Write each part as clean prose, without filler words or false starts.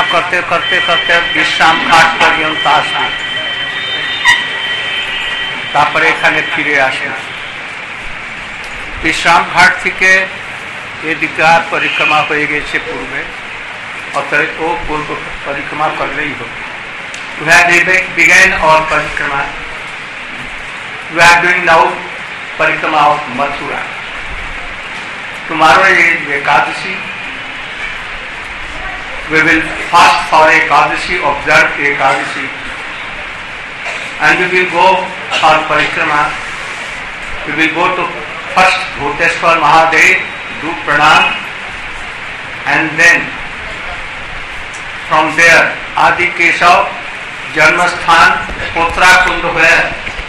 करते करते करते विश्राम घाट पर्यंत आसलो तारपरे एखाने फिरे आसलो विश्राम घाट থেকে এদিকে আর परिक्रमा হয়ে গেছে পূর্বে অতএব ও পূর্ব परिक्रमा করলেই হবে we have begun our परिक्रमा we are doing now परिक्रमा of Mathura tomorrow is Ekadashi we will fast for Ekadashi observe Ekadashi and we will go for परिक्रमा we will go to first Bhuteshwar Mahadev do pranam and then from there Adi Keshav Janmasthan Potra Kund where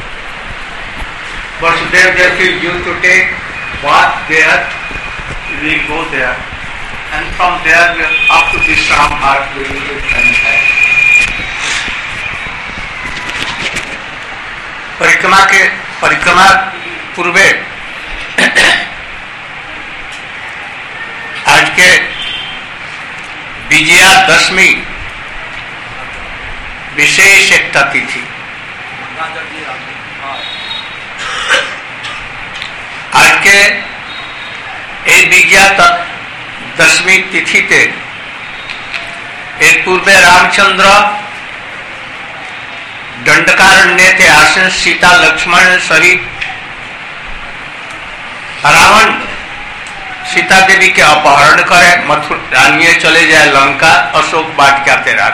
Vasudev Devaki used to take bath there we go there and from there we are up to Vishram Ghat we will return back परिक्रमा पूर्वे आज के विजयादशमी विशेष एकता तिथि आज के विजयादशमी तिथि ते एक पूर्वे रामचंद्र दंडकारण्य ते आसन सीता लक्ष्मण सहित रावण सीता देवी के अपहरण करे मथुरा निये चले जाए लंका अशोक वाटिका ते राख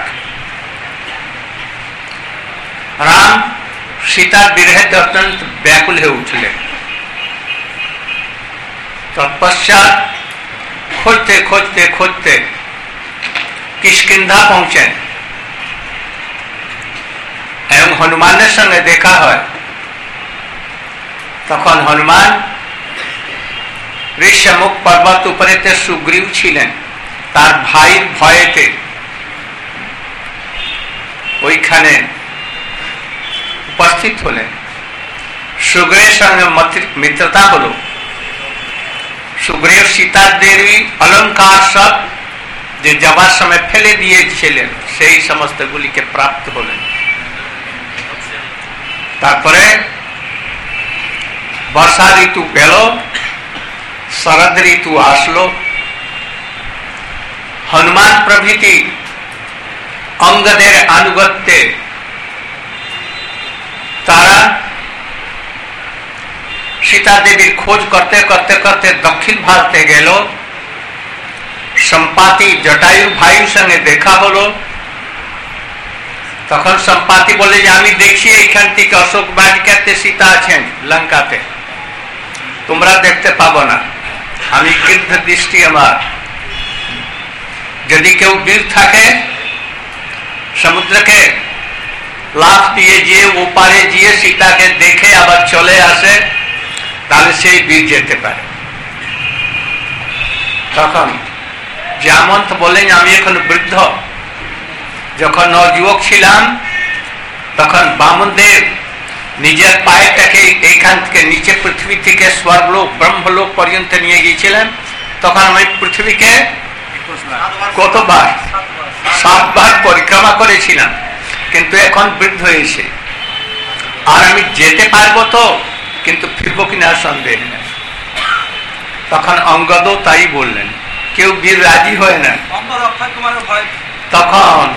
राम सीता विरह अत्यंत व्याकुल है उठले तत्पश्चात खोजते खोजते खोजते किष्किंधा पहुंचे एवं हनुमान ने संगे देखा है तखन हनुमान ऋष्यमुख पर्वत उपरे सुग्रीव छिलेन तार भाई भयते ओइखाने उपस्थित हलेन सुग्रीव संगे मित्रता हलो सुग्रीव सीता देवी अलंकार सब जे जबार समय फेले दिए छिलेन सेई समस्त गुली के प्राप्त हलेन तारपरे वर्षा ऋतु गेलो शरद ऋतु आसलो हनुमान प्रभृति अंगदेर अनुगत्ये तारा सीता देवी खोज करते करते करते दक्षिण भारते गेलो सम्पाति जटायु भाई संगे देखा हलो तखन सम्पाति बोले जे आमी देखी एखान थेके अशोक वाटिकाते सीता आछेन लंकाते তোমরা দেখতে পাবো না আমি কৃদ্ধ দৃষ্টি আমার যদি কেউ বীর থাকে সমুদ্রকে লাফ দিয়ে যে ওপারে গিয়ে সীতাকে দেখে আবার চলে আসে তাহলে সেই বীর যেতে পারে তখন জামন্ত বলেন আমি এখন বৃদ্ধ যখন নবযুবক ছিলাম তখন বামনদেব নিজের পায়েটাকে এইখান থেকে নিচে পৃথিবী থেকে স্বর্গলোক ব্রহ্মলোক পর্যন্ত নিয়ে গিয়েছিলেন তখন আমি পৃথিবীকে কতবার 7 বার পরিক্রমা করেছিলাম কিন্তু এখন বৃদ্ধ হয়েছে আর আমি যেতে পারবো তো কিন্তু ফিরবো কিনা সন্দেহ নেই তখন অঙ্গদও তাই বললেন কেউ বীর রাজি হয় না তখন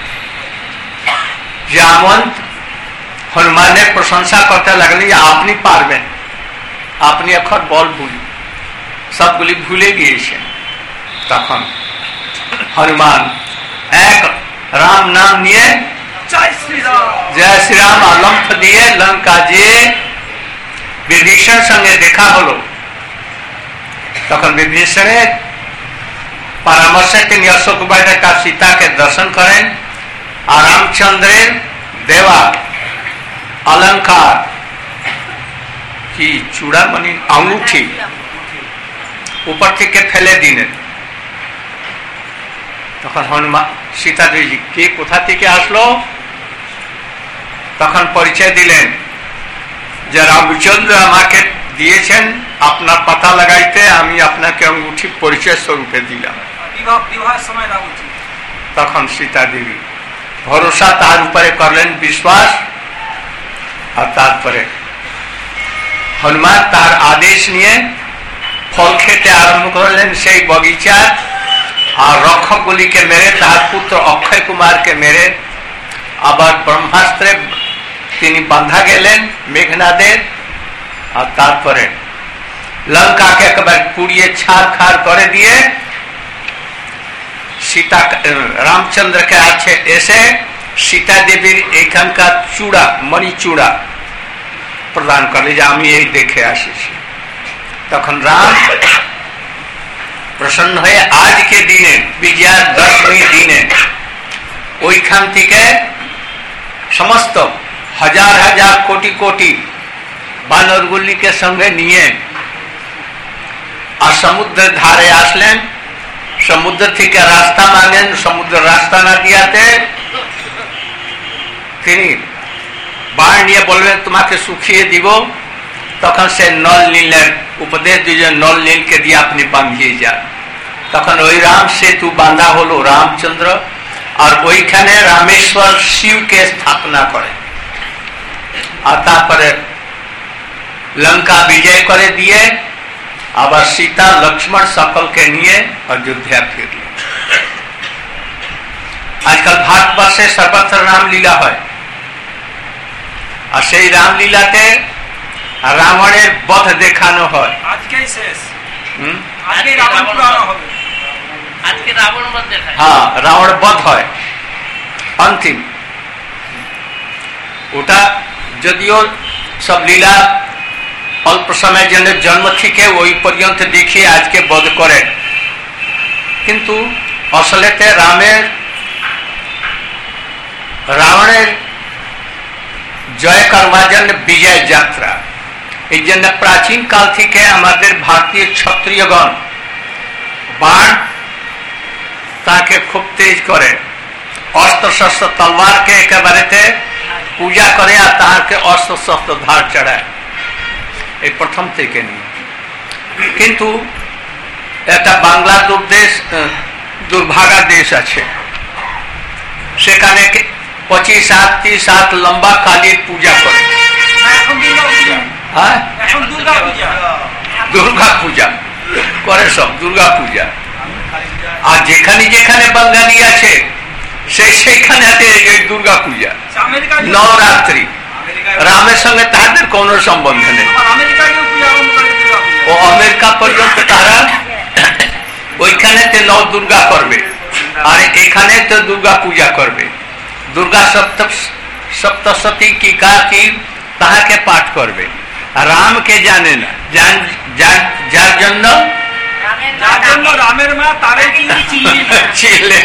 জামন্ত हनुमान प्रशंसा करते लगल आपनी पारबें आपनी अखर बल भूल सबगुली भूले गए तखन हनुमान एक राम नाम निये जय श्री राम अलंफ दिए लंका जे विभीषण संगे देखा हलो तखन विभीषण परामर्श के अशोक वाटिका सीता के दर्शन करें और रामचंद्र देवा अलंकार की चूड़ामणि अंगूठी ऊपर থেকে ফেলে দিলেন তখন হনুমান सीता देवी के কোথা থেকে আসলো তখন পরিচয় দিলেন যে রামচন্দ্র আমাকে দিয়েছেন আপনার पता লাগাইতে আমি আপনাকে अंगूठी পরিচয় স্বরূপে দিলাম বিবাহ সময় রামচন্দ্র তখন সীতা দেবী ভরসা তার উপরে করলেন বিশ্বাস আর তারপরে হনুমান তার আদেশ নিয়ে ফল খেতে আরম্ভ করলেন সেই বগিচার আর রক্ষকগুলিকে মেরে তার পুত্র অক্ষয় কুমারকে মেরে আবার ব্রহ্মাস্ত্রে তিনি বাঁধা গেলেন মেঘনাদের আর তারপরে লঙ্কাকে একবার পুড়িয়ে ছাড়খাড় করে দিয়ে সীতা রামচন্দ্রকে আছে এসে সীতা দেবীর এখানকার চূড়া মণি চূড়া প্রদান করলে যে আমি এই দেখে আসিছি। তখন রাম প্রসন্ন হয়ে আজকে দিনে বিজয়া দশমী দিনে ওইখান থেকে সমস্ত হাজার হাজার কোটি কোটি বানরগুলিকে সঙ্গে নিয়ে আর সমুদ্রের ধারে আসলেন। সমুদ্র থেকে রাস্তা মানেন, সমুদ্র রাস্তা না দিয়াতে তিনি বাণ নিয়ে বলবেন তোমাকে শুকিয়ে দিব। তখন সে নল নীলের উপদেশ দিয়ে নল নীলকে দিয়ে আপনি বাঁধিয়ে যান। তখন ওই রাম সেতু বাঁধা হলো রামচন্দ্র, আর ওইখানে রামেশ্বর শিবকে স্থাপনা করে আর তারপরে লঙ্কা বিজয় করে দিয়ে আবার সীতা লক্ষ্মণ সকলকে নিয়ে অযোধ্যা ফিরলেন। আজকাল ভারতবর্ষে সর্বত্র রামলীলা হয় আর সেই রামলীলাতে রাবণের বধ দেখানো হয়। আজকেই শেষ, আজকে রাবণ পুরানো হবে, আজকে রাবণ বধ দেখায়। হ্যাঁ, রাবণ বধ হয় অন্তিম। ওটা যদিও সব লীলা অল্প সময়ের জন্য জন্ম থেকে ওই পর্যন্ত দেখিয়ে আজকে বধ করেন, কিন্তু আসলেতে রাবণের জয় করবার জন্য বিজয় যাত্রা। এই জন্য প্রাচীন কাল থেকে আমাদের ভারতীয় ক্ষত্রিয়গণ বাণ তাকে খুব তেজ করে, অস্ত্র শস্ত্র তলবারকে একেবারেতে পূজা করে আর তাহাকে অস্ত্র শস্ত্র ধার চড়ায়, এই প্রথম থেকে নিয়ে। কিন্তু একটা বাংলা দুর্ভাগা দেশ আছে, সেখানে 25-30 হাত লম্বা কালীর পূজা করে। হ্যাঁ, দুর্গা পূজা করে সব, দুর্গা পূজা। আর যেখানে যেখানে বাঙালি আছে সেইখানে এই দুর্গা পূজা, নবরাত্রি। রামের সঙ্গে তাদের কোন সম্বন্ধ নেই। ও আমেরিকা পর্যন্ত তারা ওইখানে নব দুর্গা করবে আর এখানে তো দুর্গা পূজা করবে। দুর্গা সপ্তশতী কি তাহাকে পাঠ করবে, রামকে জানে না, যার জন্য রামের মা তারে ছিলে।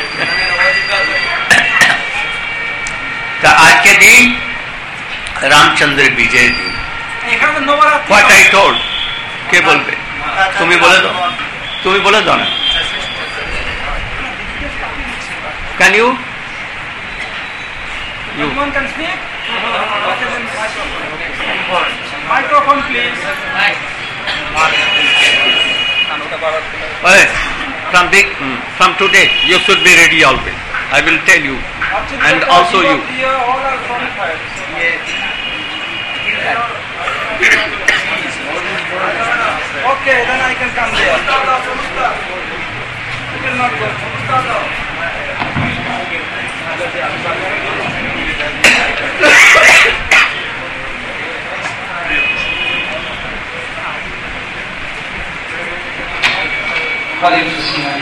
আজকে দিন রামচন্দ্রের বিজয় দিন। কে বলবে? তুমি বলে দাও, তুমি বলে দাও না। Can you? Anyone can speak? Microphone, please. From today, you should be ready always. I will tell you, and also you. All are qualified. Okay, then I can come there. You will not go. Hare Krishna.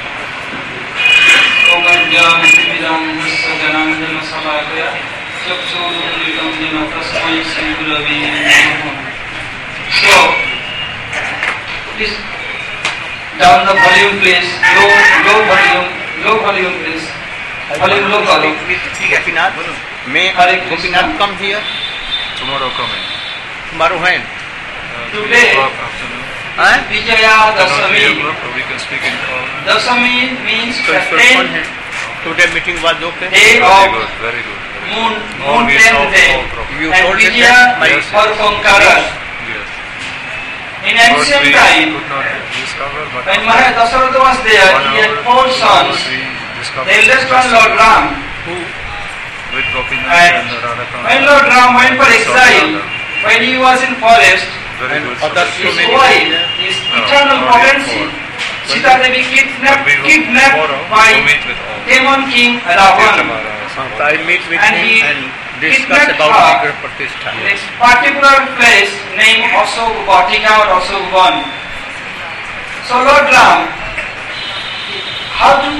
Om Jnana Sajnana Samadaya Chakshurunditam Jena Tasmai Shri Gurave Namaha. So, please down the volume, please. Low volume, please. Volume low volume. Gopinath, may Gopinath come here? Tomorrow coming. Tomorrow when? Today. Vijaya Dasami. We can speak in call. Dasami means 10th Today meeting was okay. day of Very good. moon 10th day. You And told him Vijaya that or Conqueror. Yes. In ancient we time, could not discover, but when Maharaj Dasharatha was there, he had 4 sons. discovered the eldest one, Lord Ram. who with Gopinath And and Radha when Lord Ram went for exile, when he was in forest, very good. his wife, his eternal potency, Sita Devi kidnapped by demon king Ravan. I meet with And him he and discuss kidnapped about her Vigraha Pratishtha. in a particular place named Asok Vatika or Asok Van. So Lord Ram, how to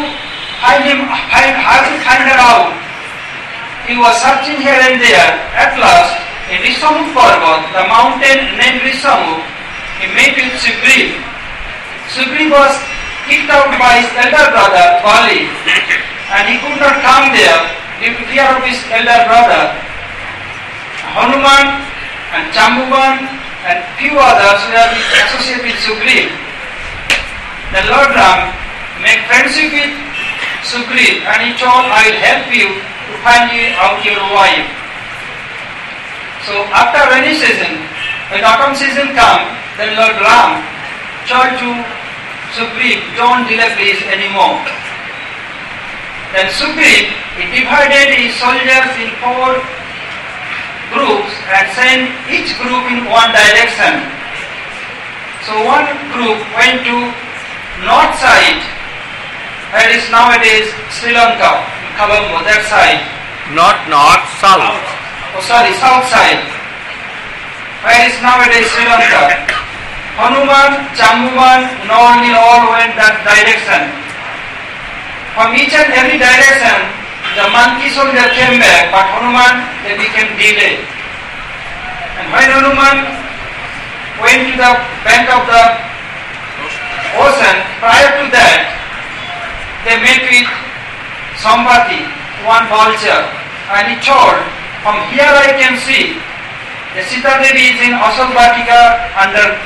find her out? He was searching here and there. At last, in Rishamukh Parvat, the mountain named Rishamukh, he met with Sugriv. Sugriv was kicked out by his elder brother Bali, and he could not come there due to fear of his elder brother. Hanuman and Jambuvan and few others were associated with Sugriv. The Lord Ram made friendship with Sugriv, and he told, I will help you to find out your wife. So after rainy season, when autumn season come, then Lord Ram told to Sugriv, don't delay please anymore. Then Sugriv, he divided his soldiers in 4 groups and sent each group in one direction. So one group went to north side, where is nowadays Sri Lanka, Colombo, that side. Not north, south. South side, where is nowadays Sri Lanka. Hanuman, Jambuvan, Nornil all went that direction. From each and every direction, the monkey soldier came back, but Hanuman, they became delayed. And when Hanuman went to the bank of the ocean, prior to that, they met with Sambati, one vulture, and he told, from here I can see the Sita Devi is in Asok Vatika under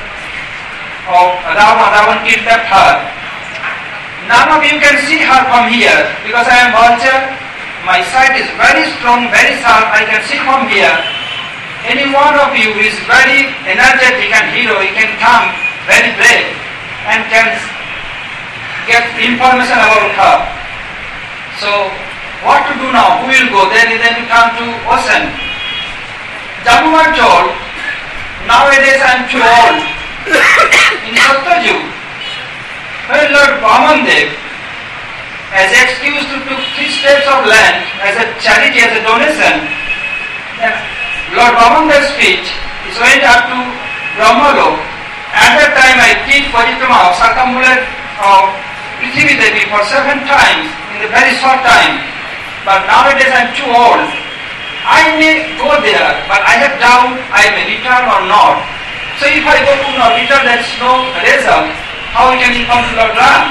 Ravan kidnapped her. None of you can see her from here because I am vulture. My sight is very strong, very sharp. I can see from here. Any one of you is very energetic and hero. He can come very brave and can get information about her. So what to do now? Who will go? Then we come to ocean. Jambuvan told, nowadays I am too old. In Satyajug, when Lord Vamandev, as excuse to took 3 steps of land as a charity, as a donation, then Lord Vamandev's speech is went up to Brahmalok. At that time I did Parikrama, circumambulate of Prithvi Devi for 7 times in a very short time. But nowadays I am too old. I may go there, but I have doubt I may return or not. So if I go to no return, there is no result. How we can inform to Lord Ram?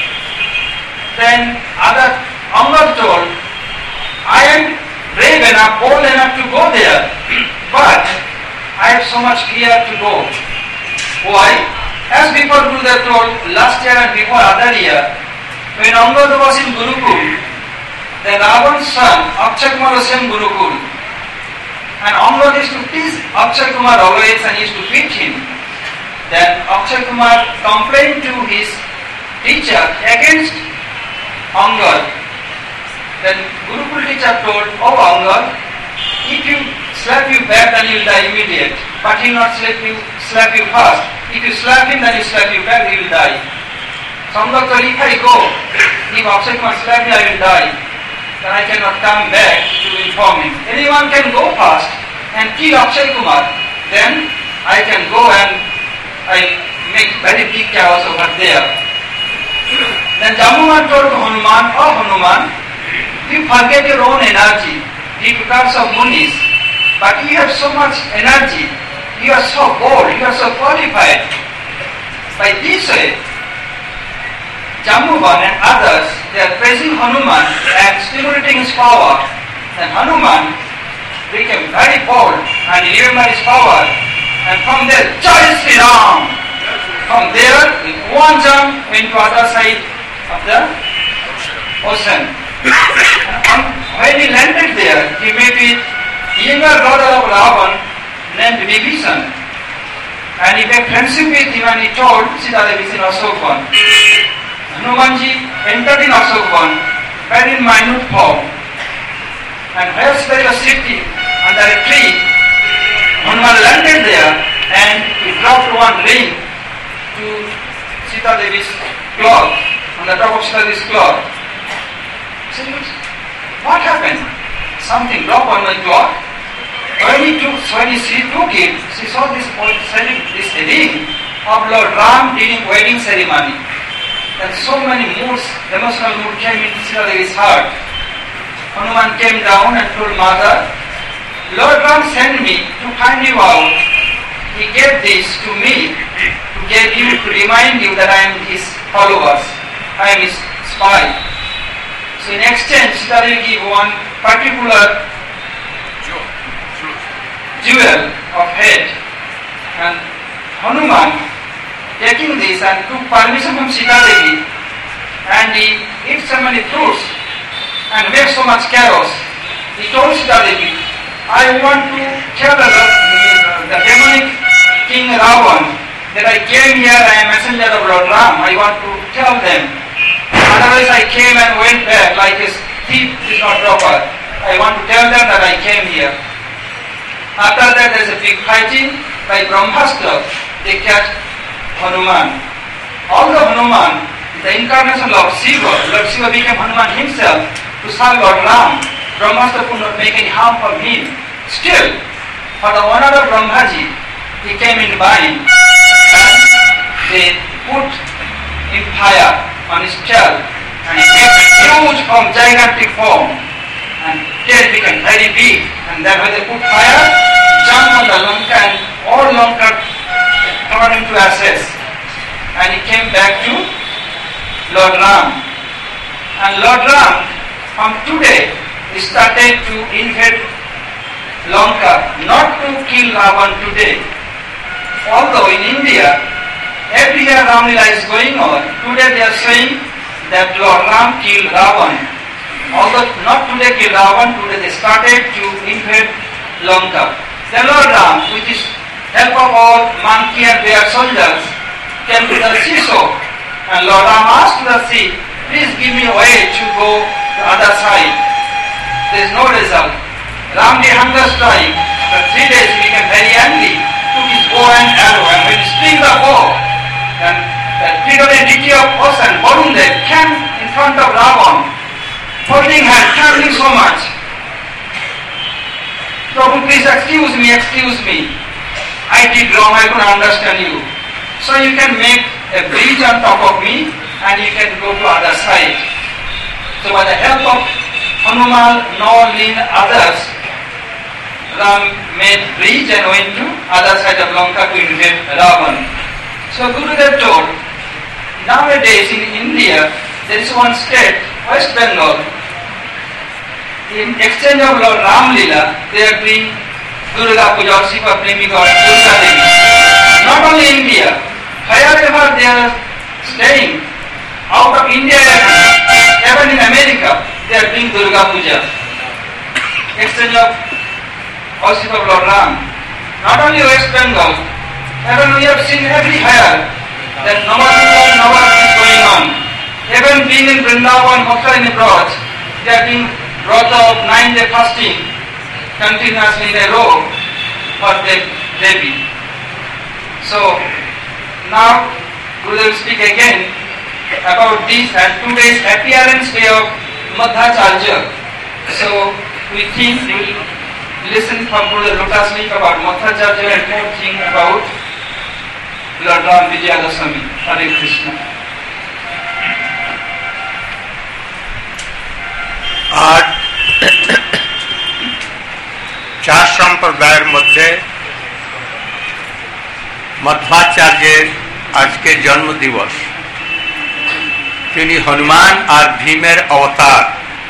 Then other Angad told, I am brave enough, bold enough to go there, but I have so much fear to go. Why? As before Gurudev told, last year and before other year, when Angad was in Gurukul, then Ravan's son Akshay Kumar was in Gurukul. And Angad used to tease Akshay Kumar always and used to beat him. Then Akshay Kumar complained to his teacher against Angad. Then Gurukul teacher told, oh Angad, if you slap you back then you will die immediate. But he will not slap you first. If you slap him then he slap you back, he will die. So Angad told, if I go, if Akshay Kumar slap me I will die. Then I cannot come back to inform him. Anyone can go fast and kill Akshay Kumar. Then I can go and I make very big chaos over there. Then Jambuvan told Hanuman, oh Hanuman, you forget your own energy because of Munis. But you have so much energy. You are so bold. You are so qualified. By this way, Jambuvan and others, they are praising Hanuman and stimulating his power. Then Hanuman became very bold and he remembered his power. And from there, Jai Sri Ram! From there, in one jump, went to other side of the ocean. And when he landed there, he met with younger daughter of Ravan named Vibhishan. And he made friendship with him and he told Sita Devi in Asok Van. Hanumanji entered in Asok Van very minute form. And where Sita was sitting under a tree, Hanuman landed there and he dropped one ring to Sita Devi's cloth, on the top of Sita Devi's cloth. He said, what happened? Something dropped on my cloth. When she took it, she saw this ring of Lord Ram during wedding ceremony. And so many moods, emotional mood came into Sita Devi's heart. Hanuman came down and told Mother, Lord Ram sent me to find you out. He gave this to me to remind you that I am his followers. I am his spy. So in exchange, Sita Devi gave one particular jewel of head. And Hanuman, taking this and took permission from Sita Devi, and he ate so many fruits and made so much chaos. He told Sita Devi, I want to tell the demonic king Ravan that I came here, I am messenger of Lord Ram. I want to tell them. Otherwise I came and went back like a thief is not proper. I want to tell them that I came here. After that there is a big fighting by Brahmastra. They catch Hanuman. Although Hanuman is the incarnation of Shiva, Lord Shiva became Hanuman himself to serve Lord Ram. Brahmastra could not make any harm for him. Still, for the honor of Brahmaji, he came in bind and they put in fire on his tail and he became huge form, gigantic form, and tail became very big, and then when they put fire, jumped on the Lanka and all Lanka turned into ashes, and he came back to Lord Ram. And Lord Ram from today he started to invade Lanka, not to kill Ravan today. Although in India, every year Ram Lila is going on, today they are saying that Lord Ram killed Ravan. Although not today killed Ravan, today they started to invade Lanka. Then Lord Ram, with his help of all monkey and bear soldiers, came to the seashore. And Lord Ram asked the sea, please give me a way to go to the other side. There is no result. Ram did hunger strike. After 3 days he became very angry, took his bow and arrow, and when he string the bow, and the trigonometry of ocean, Varun Dev came in front of Ravan, holding hand, trembling so much. Prabhu, please excuse me. I did wrong, I couldn't understand you. So you can make a bridge on top of me and you can go to other side. So by the help of Hanuman, Nolin, others, Ram made bridge and went to other side of Lanka to invade Ravan. So Gurudev told, nowadays in India, there is one state, West Bengal. In exchange of Lord Ram Lila, they are doing Durga Puja or Shiva Premi God, Durga Devi. Not only India, wherever they are staying, out of India, even in America, they are doing Durga Puja. Exchange of worship of Lord Ram. Not only West Bengal, even we have seen everywhere that Navratri is going on. Even being in Vrindavan, Bhakta Braj, they are doing Vrata of 9-day fasting continuously in a row for Devi. So now Gurudev speak again about this and today's appearance day of Madhacharya. So we think we will listen from Gurudev Lotus Leaf about Madhacharya and more thing about Lord Ram Vijayadashami. Hare Krishna. আর চার সম্প্রদায়ের মধ্যে মধ্বাচার্যের আজকে জন্মদিবস। তিনি হনুমান আর ভীমের অবতার।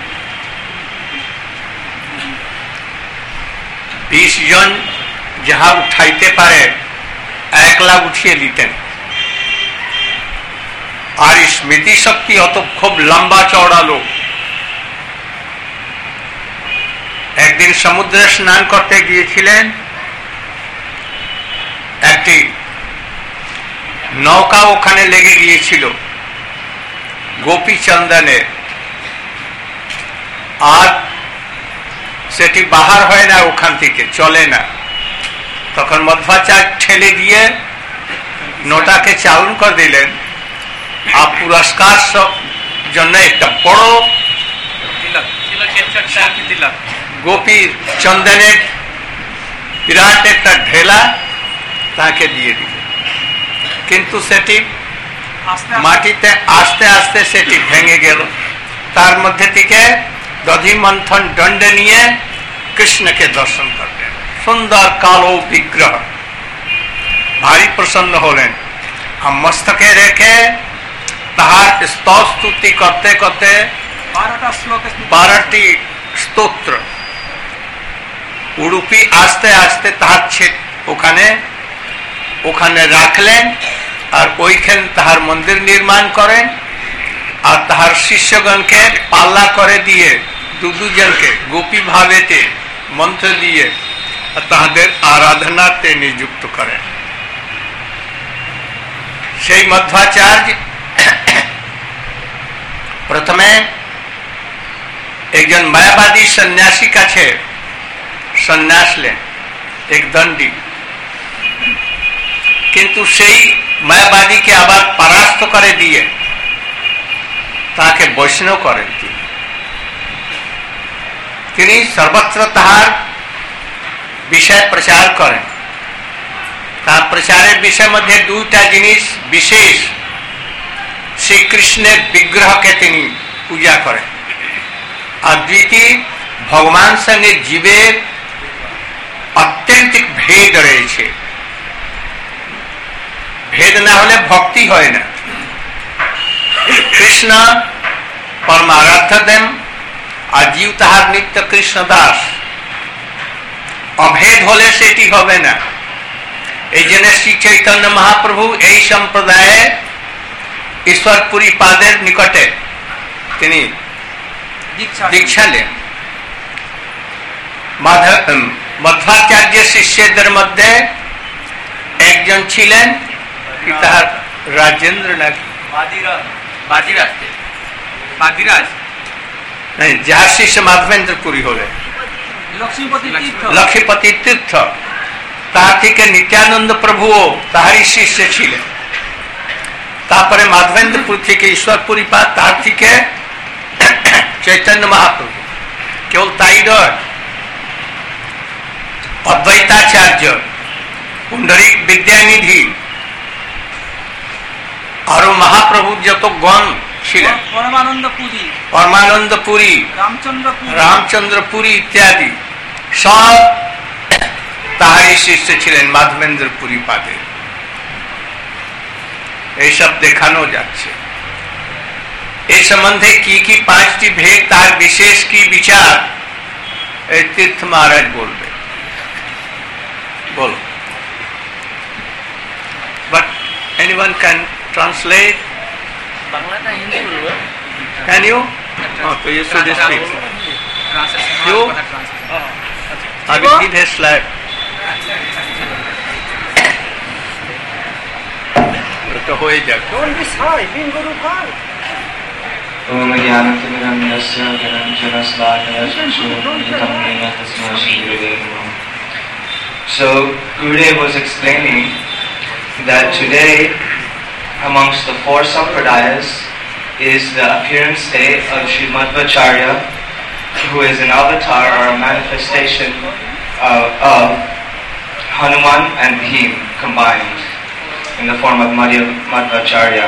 20 জন যাহা উঠাইতে পারে একলা উঠিয়ে দিতেন। আর স্মৃতি শক্তি অত খুব লম্বা চওড়া লোক। একদিন সমুদ্রে স্নান করতে গিয়েছিলেন, একটি নৌকা ওখানে লেগে গিয়েছিল গোপীচন্দনের। আর সেটি বাহার হয় না, ওখান থেকে চলে না। তখন মধ্বাচার্য ঠেলে দিয়ে নোটাকে চালন করে দিলেন, আর পুরস্কার সব জন্য একটা বড় গোপীর চন্দনের বিরাট একটা ঢেলা তাকে দিয়ে দিলেন। কিন্তু সেটি মাটিতে আস্তে আস্তে সেটি ভেঙে গেল। তার মধ্যে থেকে দধিমন্থন দণ্ড নিয়ে কৃষ্ণকে দর্শন করলেন। সুন্দর কালো বিগ্রহ, ভারী প্রসন্ন হলেন। আর মস্তকে রেখে তাহার স্তব স্তুতি করতে করতে 12টি স্তোত্র উড়ুপি আস্তে আস্তে তাহার ওখানে রাখলেন। আর ওইখানে তাহার মন্দির নির্মাণ করেন। আর তাহার শিষ্যগণকে পাল্লা করে দিয়ে দুজনকে গোপী ভাবেতে মন্ত্র দিয়ে তাহাদের আরাধনাতে নিযুক্ত করেন। সেই মধ্বাচার্য প্রথমে একজন মায়াবাদী সন্ন্যাসী কাছে সন্ন্যাস লেন, এক দণ্ডী। কিন্তু সেই মায়াবাদীকে আবার পরাস্ত করে দিয়ে তাকে বৈষ্ণব করেন। তিনি সর্বত্র তাহার বিষয় প্রচার করেন। তার প্রচারের বিষয়ের মধ্যে দুইটা জিনিস বিশেষ, শ্রীকৃষ্ণের বিগ্রহকে তিনি পূজা করেন। আর দ্বিতীয়, ভগবান সঙ্গে জীবের অত্যন্তিক ভেদ রয়েছে। ভেদ না হলে ভক্তি হয় না। কৃষ্ণ পরমারাধ্য দেন আর জীব তাহার নিত্য কৃষ্ণ দাস। অভেদ হলে সেটি হবে না। এই জন্য শ্রী চৈতন্য মহাপ্রভু এই সম্প্রদায়ে ঈশ্বরপুরী পাদের নিকটে তিনি দীক্ষা নেন। মধ্বাচার্যের শিষ্যদের মধ্যে একজন ছিলেন কি তাহার রাজেন্দ্র নাকি যার শিষ্য মাধবেন্দ্র পুরী হলেন লক্ষ্মীপতি তীর্থ। তার থেকে নিত্যানন্দ প্রভুও তাহারই শিষ্য ছিলেন। তারপরে মাধবেন্দ্রপুর থেকে ঈশ্বরপুরী পাদ, তার থেকে চৈতন্য মহাপ্রভু। কেবল তাই নয়, অদ্বৈতাচার্য, পুণ্ডরিক বিদ্যানিধি, আরো মহাপ্রভু যত গণ ছিলেন, পরমানন্দ পুরী, রামচন্দ্র পুরী ইত্যাদি সব তাহারই শিষ্য ছিলেন মাধবেন্দ্র পুরী পাদে। এইসব দেখানো যাচ্ছে। এই সম্বন্ধে কি কি 5টি ভেদ, তার বিশেষ কি বিচার, এই তীর্থ মহারাজ বলবে। বলো। But anyone can translate? Can you? Oh, so you should speak. You? I will give his slide. तो हो ही जाए। Don't be shy. Being Guru Bhai. ओम ज्ञानतिमिरन्धस्य ज्ञानञ्जनशलाकया चक्षुरुन्मिलितं येन तस्मै श्रीगुरवे नमः. So Gurudev was explaining that today amongst the 4 sampradayas is the appearance day of Sri Madhvacharya, who is an avatar or a manifestation of Hanuman and Bhim combined in the form of Madhvacharya.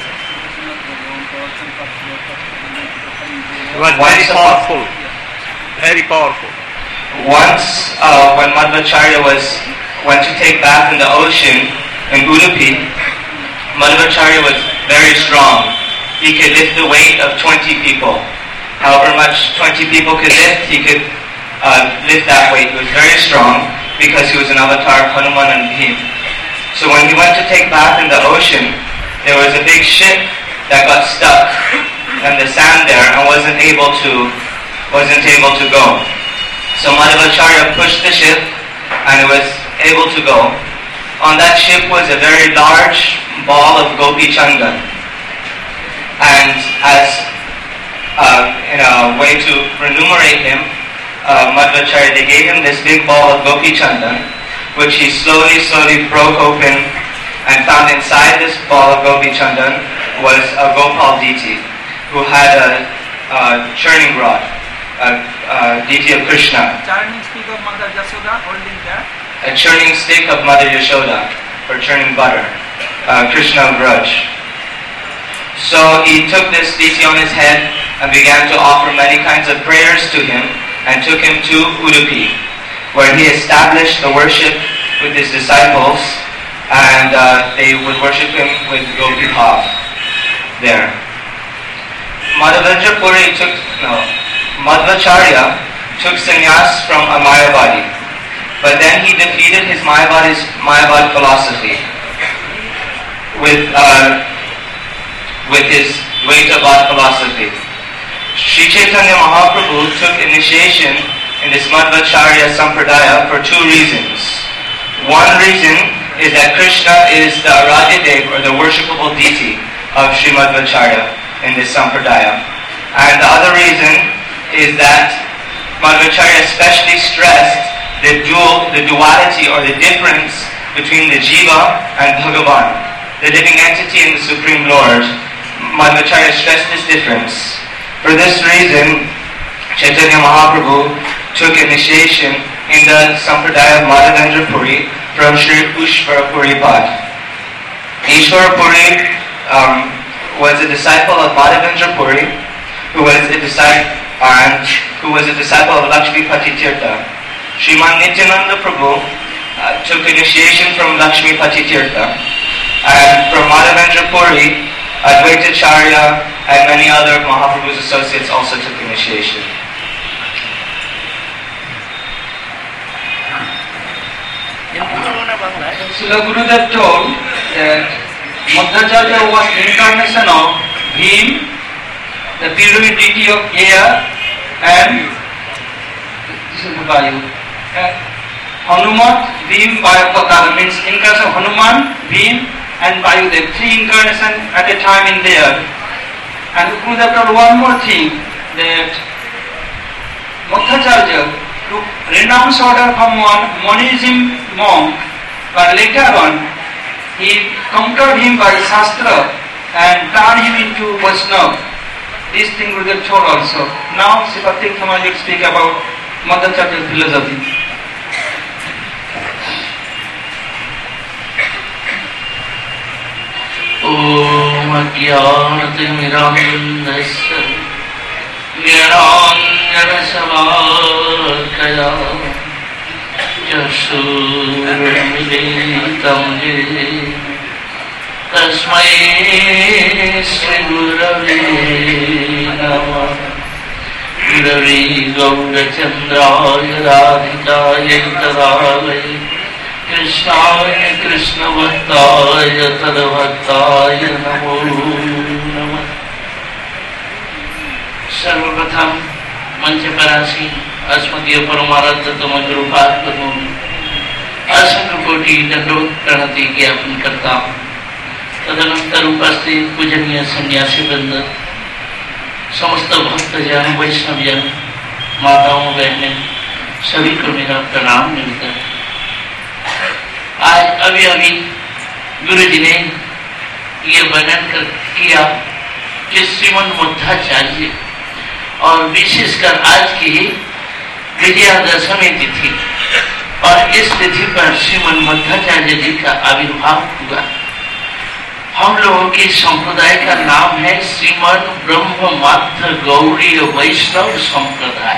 It was very powerful. Very powerful. Once when Madhvacharya went to take bath in the ocean in Udupi, Madhvacharya was very strong. He could lift the weight of 20 people. However much 20 people could lift, he could lift that weight. He was very strong because he was an avatar of Hanuman and Bhim. So when he went to take bath in the ocean, there was a big ship that got stuck in the sand there and wasn't able to go. So Madhvacharya pushed the ship and it was able to go. On that ship was a very large ball of Gopi Chandan. And as in a way to remunerate him, Madhvacharya, they gave him this big ball of Gopi Chandan, which he slowly broke open, and found inside this ball of Gopi Chandan was a Gopal deity who had a churning rod, a deity of Krishna. Churning stick of Mother Yashoda holding that. A churning stick of Mother Yashoda for churning butter, Krishna Vraj. So he took this deity on his head and began to offer many kinds of prayers to him, and took him to Udupi, where he established the worship with his disciples, and they would worship him with Gopi Bhav there. Madhvacharya took sannyas from a Mayavadi, but then he defeated his Mayavad philosophy with his Dvaitavad philosophy. Sri Chaitanya Mahaprabhu took initiation in this Madhvacharya Sampradaya for two reasons. One reason is that Krishna is the Aradhyadev, or the worshipable deity of Sri Madhvacharya in this Sampradaya. And the other reason is that Madhvacharya especially stressed the duality or the difference between the Jiva and Bhagavan, the living entity and the Supreme Lord. Madhvacharya stressed this difference. For this reason, Chaitanya Mahaprabhu took initiation in the Sampradaya of Madhavendra Puri from Sri Ushvara Puri Pad. Ishvara Puri was a disciple of Madhavendra Puri, who was a disciple of Lakshmipati Tirtha. Sriman Nityananda Prabhu took initiation from Lakshmipati Tirtha, and from Madhavendra Puri, Advaitacharya and many other Mahaprabhu's associates also took initiation. Srila Gurudev told that Madhvacharya was incarnation of Bhim, the pure deity of air, and Vayu. Hanuman, Bhim, Vayu, means incarnation of Hanuman, Bhim, and Vayu. There are three incarnations at a time in there. And Gurudev told one more thing, that Madhvacharya took renounced order from one monism monk, but later on he conquered him by Shastra and turned him into Vaishnava. This thing Gurudev told also. Now Sripati Thamaj will speak about Madhvacharya's philosophy. Om Ajnanatimirandasya Jnananjanasamakaya Jasurnamilitam Jena Tasmai Sri Gurave Namah Gurave Gaurachandraya Radhikaya Tadalaya Krishnaya Krishna Bhaktaya Tadbhaktaya Namo Namah. सर्वप्रथम मंच पर आसीन अस्मदीय परमाराध्य तम गुरुपाद प्रभु असंख्य कोटि दंडवत प्रणति ज्ञापन करता हूँ। तदनंतर उपस्थित पूजनीय सन्यासी वृंद, समस्त भक्तजन, वैष्णवजन, माताओं, बहनें, सभी को मेरा प्रणाम मिलता है। आज अभी गुरु जी ने ये वर्णन किया कि श्रीमद मध्वाचार्य और विशेषकर आज की विजयादशमी तिथि, और इस तिथि पर श्रीमद मध्वाचार्य जी का आविर्भाव हुआ। हम लोगों की संप्रदाय का नाम है श्रीमद ब्रह्म मात्र गौड़ीय वैष्णव संप्रदाय।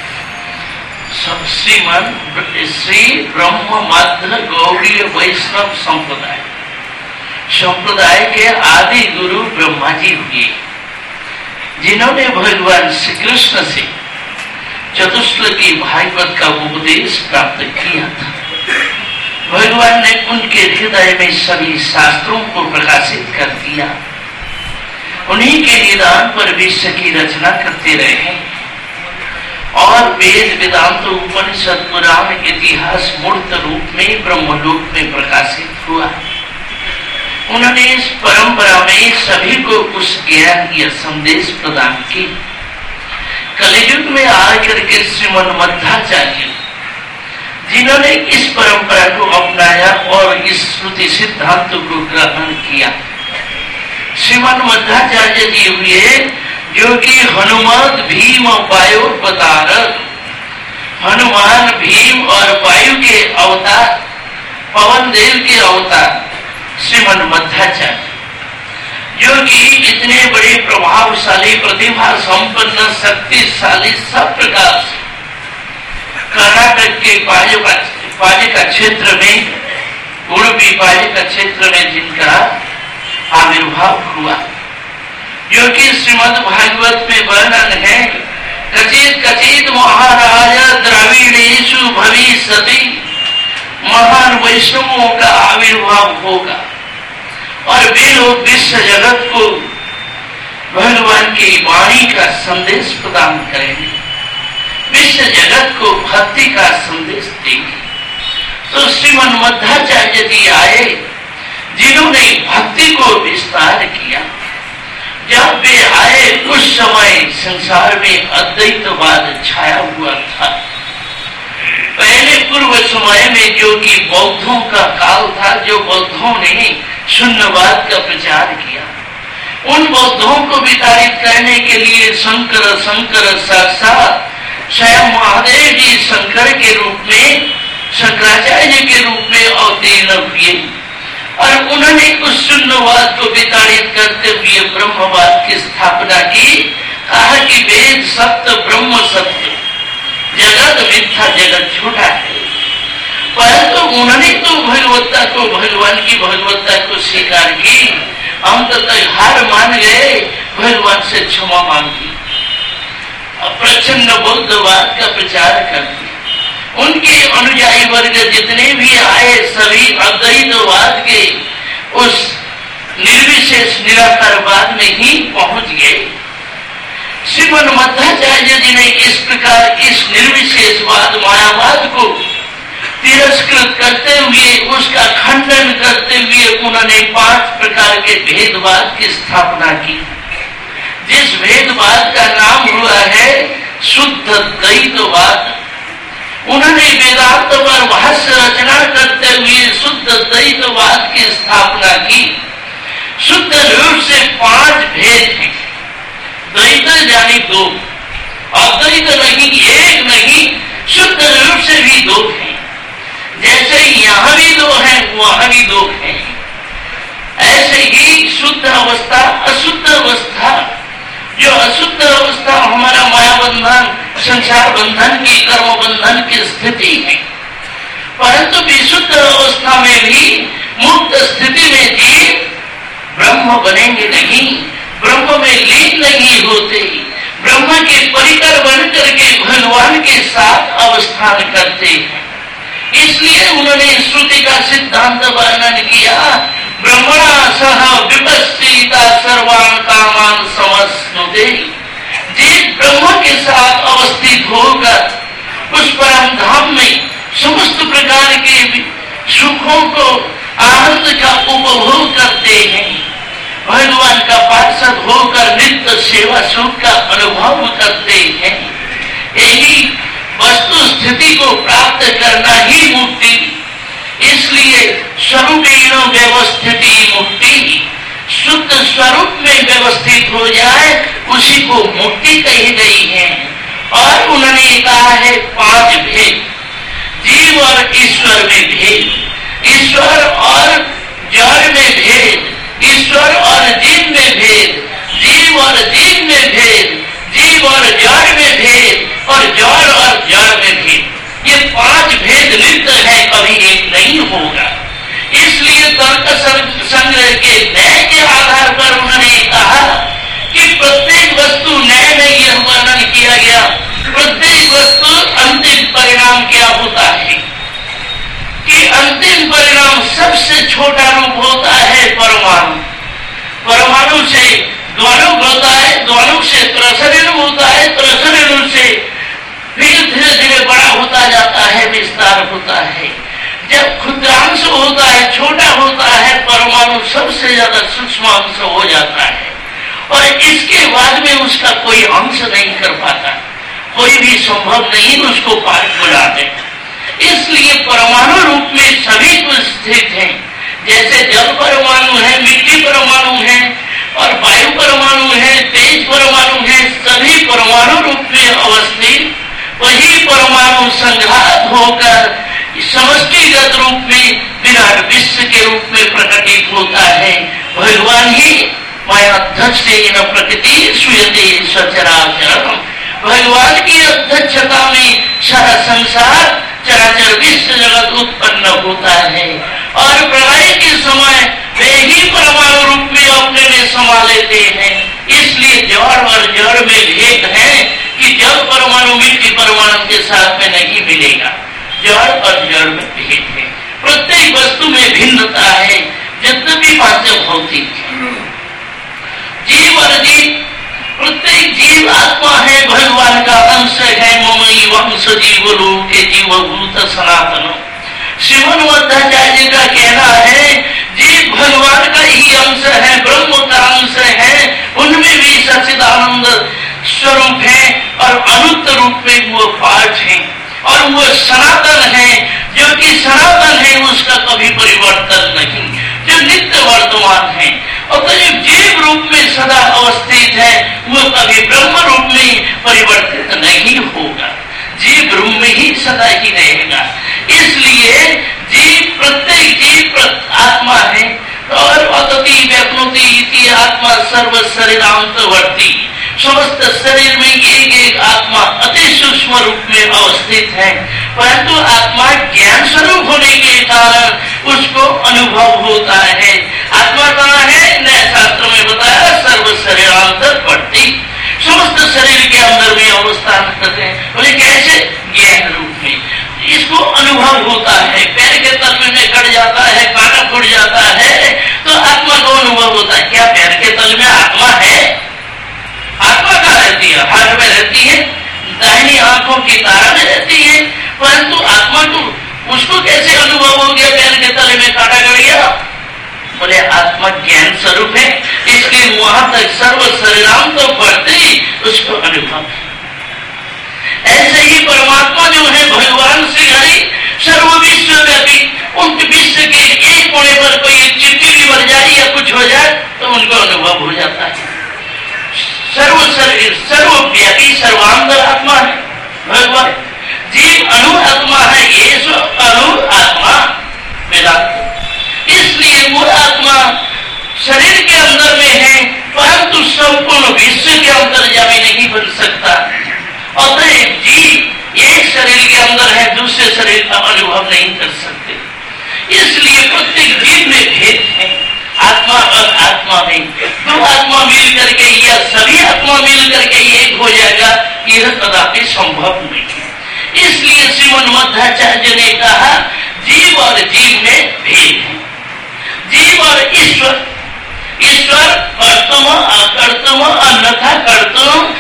श्री ब्रह्म मात्र गौड़ीय वैष्णव संप्रदाय। संप्रदाय के आदि गुरु ब्रह्मा जी हुए, जिन्होंने भगवान श्री कृष्ण से चतुश्लोकी भागवत का उपदेश प्राप्त किया था। भगवान ने उनके हृदय में सभी शास्त्रों को प्रकाशित कर दिया। उन्हीं के निदान पर विश्व की रचना करते रहे और वेद वेदांत उपनिषद पुराण इतिहास मूर्त रूप में ब्रह्मलोक में प्रकाशित हुआ। उन्होंने इस परंपरा में सभी को उस ज्ञान या संदेश प्रदान की कलियुग में आकर के श्रीमद मध्वाचार्य जिन्होंने इस परंपरा को अपनाया और इस श्रुति सिद्धांत को ग्रहण किया। श्रीमद मध्वाचार्य जी हुए जो कि हनुमत भीम वायोपतारक, हनुमान भीम और वायु के अवतार, पवन देव के अवतार श्रीमद मध्वाचार्य, जो कि इतने बड़े प्रभावशाली, प्रतिभा संपन्न, शक्तिशाली, सब प्रकार से कर्नाटक के पालिका क्षेत्र में, उडुपी पालिका क्षेत्र में जिनका आविर्भाव हुआ, जो कि श्रीमद् भागवत में वर्णन है, कचित कचित महाराजा द्रविड़ेषु भविष्यति, महान वैष्णवों का आविर्भाव होगा और वे लोग विश्व जगत को भगवान की वाणी का संदेश प्रदान करेंगे, विश्व जगत को भक्ति का संदेश देंगे। तो श्रीमद मध्वाचार्य जी आए जिन्होंने भक्ति को विस्तार किया। जब वे आए उस समय संसार में अद्वैतवाद छाया हुआ था। पहले पूर्व समय में जो कि बौद्धों का काल था, जो बौद्धों ने शून्यवाद का प्रचार किया, उन बौद्धों को विताड़ित करने के लिए शंकर साक्षात स्वयं महादेव जी शंकर के रूप में, शंकराचार्य के रूप में अवतीर्ण हुए और उन्होंने उस शून्यवाद को विताड़ित करते हुए ब्रह्मवाद की स्थापना की। कहा कि वेद सत्य, ब्रह्म सत्य, जगत मिथ्या, जगत झूठा है। परंतु उन्होंने तो भगवत्ता को, भगवान की भगवत्ता को स्वीकार की। हम तो हार मान गए, भगवान से क्षमा मांगी, प्रचंड बौद्धवाद का प्रचार करते। उनके अनुयायी वर्ग जितने भी आए सभी अद्वैतवाद के उस निर्विशेष निराकारवाद में ही पहुंच गए। श्रीमद मध्वाचार्य जी ने इस प्रकार इस निर्विशेषवाद, मायावाद को तिरस्कृत करते हुए, उसका खंडन करते हुए उन्होंने 5 प्रकार के भेदवाद की स्थापना की, जिस भेदवाद का नाम हुआ है शुद्ध द्वैतवाद। उन्होंने वेदांत पर भाष्य रचना करते हुए शुद्ध द्वैतवाद की स्थापना की। शुद्ध रूप से 5 भेद हैं। द्वैत यानी 2, अद्वैत नहीं, एक नहीं, शुद्ध रूप से भी 2 हैं। जैसे यहाँ भी 2 हैं, वहां भी 2 हैं। ऐसे ही शुद्ध अवस्था, अशुद्ध अवस्था। जो अशुद्ध अवस्था हमारा माया बंधन, संसार बंधन की, कर्म बंधन की स्थिति है। परंतु विशुद्ध अवस्था में भी, मुक्त स्थिति में जीव ब्रह्म बनेंगे नहीं, ब्रह्म में लीन नहीं होते, ब्रह्म के परिकर बन करके भगवान के साथ अवस्थान करते हैं। इसलिए उन्होंने श्रुति का सिद्धांत वर्णन किया, ब्रह्मणा सह विपस्थिता सर्वान कामान समश्नुते। जीव ब्रह्म के साथ अवस्थित होकर उस परम धाम में समस्त प्रकार के सुखों को, आनंद का उपभोग करते हैं। भगवान का पार्षद होकर नित्य सेवा सुख का अनुभव करते हैं। यही वस्तु स्थिति को प्राप्त करना ही मुक्ति। इसलिए स्वरूपेण व्यवस्थिति मुक्ति, शुद्ध स्वरूप में व्यवस्थित हो जाए उसी को मुक्ति कही गई है। और उन्होंने कहा है 5 भेद, जीव और ईश्वर में भेद, ईश्वर और जड़ में भेद, ईश्वर और जीव में भेद, जीव और जीव में भेद, जीव और जड़ में भेद, और जड़ और जड़ में भेद। ये 5 भेद नित्य है, कभी एक नहीं होगा। इसलिए तर्क संग्रह के न्याय के आधार पर उन्होंने कहा कि प्रत्येक वस्तु न्याय में यह वर्णन किया गया, प्रत्येक वस्तु अंतिम परिणाम क्या होता है कि अंतिम परिणाम सबसे छोटा रूप होता है परमाणु। परमाणु से द्वाणुक होता है, द्वाणुक से त्रसरेणु होता है, त्रसरेणु से फिर धीरे धीरे बड़ा होता जाता है, विस्तार होता है। जब क्षुद्रांश होता है, छोटा होता है, परमाणु सबसे ज्यादा सूक्ष्म अंश हो जाता है और इसके बाद में उसका कोई अंश नहीं कर पाता, कोई भी संभव नहीं उसको पार बुला दे। इसलिए परमाणु रूप में सभी कुछ स्थित है। जैसे जल परमाणु है, मिट्टी परमाणु है और वायु परमाणु है, तेज परमाणु है, सभी परमाणु रूप में अवस्थित वही परमाणु संघात होकर समष्टिगत रूप में विराट विश्व के रूप में प्रकटित होता है। भगवान ही मायाध्यक्षेन प्रकृति श्रूयते सचराचरम्। भगवान की अध्यक्षता में सारा संसार चराचर विश्व जगत उत्पन्न होता है और प्रलय के समय वे ही परमाणु रूप में अपने में समा लेते हैं। इसलिए जड़ और जड़ में भेद है कि जल परमाणु मिट्टी परमाणु के साथ में नहीं मिलेगा। जड़ और जड़ में भेद है, प्रत्येक वस्तु में भिन्नता है। जितने भी पांच भौतिक जीव और जीव, प्रत्येक जीव आत्मा है, भगवान का अंश है। ममई वंश जीव लोके जीवभूत सनातन। श्रीमन मध्वाचार्य का कहना है जीव भगवान का ही अंश है, ब्रह्म का अंश है, उनमें भी सच्चिदानंद स्वरूप है और अनंत रूप में वो पाठ है और वो सनातन है। जो कि सनातन है उसका कभी परिवर्तन नहीं, जो नित्य वर्तमान है और जीव रूप में सदा अवस्थित है, वो कभी ब्रह्म रूप में परिवर्तित नहीं होगा, जीव रूप में ही सदा ही रहेगा। इसलिए जीव, प्रत्येक जीव आत्मा है और अतति व्याप्नोति इति आत्मा सर्व शरीरांतवर्ती। समस्त शरीर में एक एक आत्मा अति सूक्ष्म रूप में अवस्थित है, परंतु आत्मा ज्ञान स्वरूप होने के कारण उसको अनुभव होता है। आत्मा कहाँ है? नए शास्त्र में बताया सर्व शरीरांतवर्ती, समस्त शरीर के अंदर में अवस्थान करते हैं। बोले कैसे? ज्ञान रूप में इसको अनुभव होता है। पैर के तल में कट जाता है, कांटा फूट जाता है तो आत्मा को अनुभव होता है। क्या पैर के तल में आत्मा है? आत्मा कहाँ रहती है? हाथ में रहती है, दाहिनी आंखों की तारा में रहती है, परंतु आत्मा को उसको कैसे अनुभव हो गया? पैर के तले में कांटा गड़ गया। बोले आत्मा ज्ञान स्वरूप है, इसलिए वहां तक सर्व शरीराम तो बढ़ते ही उसको अनुभव। ऐसे ही परमात्मा जो है भगवान श्री हरि सर्व विश्वव्यापी, उनके विश्व के एक कोने पर कोई चिट्ठी भी बन जाए या कुछ हो जाए तो उनको अनुभव हो जाता है। सर्वव्यापी सर्वांतर आत्मा है भगवान। जीव अणु आत्मा है, ये सब अणु आत्मा वेदांत। इसलिए वो आत्मा शरीर के अंदर में है, परंतु संपूर्ण विश्व के अंदर जामे नहीं बन सकता। अतएव जीव एक शरीर के अंदर है, दूसरे शरीर का अनुभव नहीं कर सकते। इसलिए प्रत्येक जीव में भेद है, आत्मा और आत्मा में। दो आत्मा मिल करके या सभी आत्मा मिल करके एक हो जाएगा, यह कदापि संभव नहीं है। इसलिए श्रीमन मध्वाचार्य ने कहा जीव और जीव में भेद है। जीव और ईश्वर, ईश्वर कर्तम अकर्तम अन्यथा कर्तम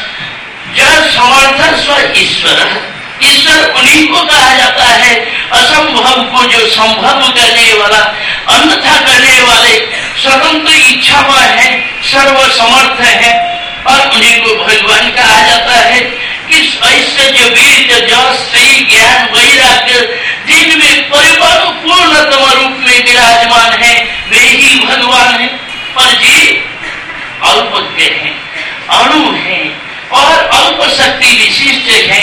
जड़ समर्थ स्व ईश्वर। ईश्वर उन्हीं को कहा जाता है, असंभव को जो संभव करने वाला, अन्यथा करने वाले, स्वतंत्र इच्छावान है, सर्वसमर्थ है और उन्हीं को भगवान कहा जाता है। कि ऐश्वर्य वीर्य जस श्री ज्ञान वैराग्य जिनमें परिपूर्ण पूर्णतम रूप में विराजमान है वे ही भगवान है। पर जीव अल्पज्ञ है, अणु है और अल्प शक्ति विशिष्ट है।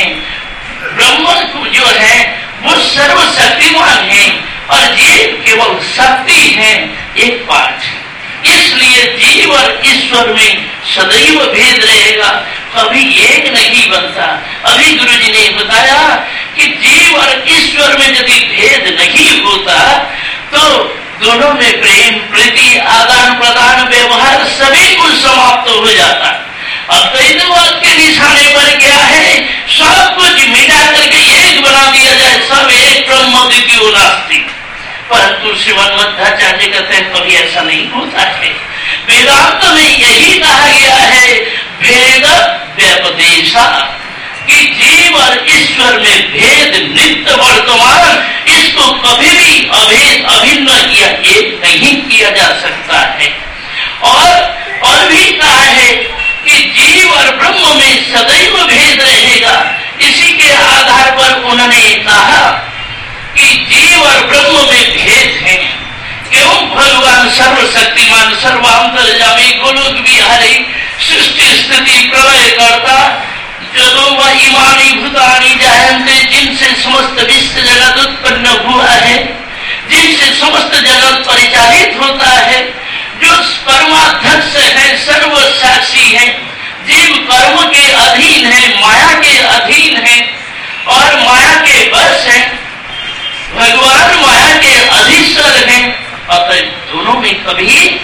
ब्रह्म जो है वो सर्वशक्तिमान है और जीव केवल शक्ति है, एक पार्ट है। इसलिए जीव और ईश्वर में सदैव भेद रहेगा, कभी एक नहीं बनता। अभी गुरु जी ने बताया कि जीव और ईश्वर में यदि भेद नहीं होता तो दोनों में प्रेम प्रीति आदान प्रदान व्यवहार सभी कुछ समाप्त हो जाता। अद्वैतवाद के निशाने पर क्या है? सब कुछ मिटा करके एक बना दिया जाए, सब एक ब्रह्म द्वितीयो नास्ति। परंतु श्रीमन मध्वाचार्य कहते हैं कभी ऐसा नहीं होता है। वेदांत में यही कहा गया है भेद व्यपदेशा, कि जीव और ईश्वर में भेद नित्य वर्तमान, इसको कभी भी अभेद अभिन्न या एक नहीं किया जा सकता है। और और भी कहा है कि जीव और ब्रह्म में सदैव भेद रहेगा। इसी के आधार पर उन्होंने कहा कि जीव और ब्रह्म में भेद है। क्यों? भगवान सर्वशक्तिमान सर्वांतर्यामी गोलोक विहारी सृष्टि स्थिति प्रलय करता जो वह इमानी भूतानी जायन्ते, जिनसे समस्त विश्व जगत उत्पन्न हुआ है, जिनसे समस्त जगत परिचालित होता है, जो परमाध्यक्ष है, सर्वसाक्षी है, जीव कर्म के अधीन है, माया के अधीन है और माया के वश है। भगवान माया के अधीश्वर है। अतः दोनों में कभी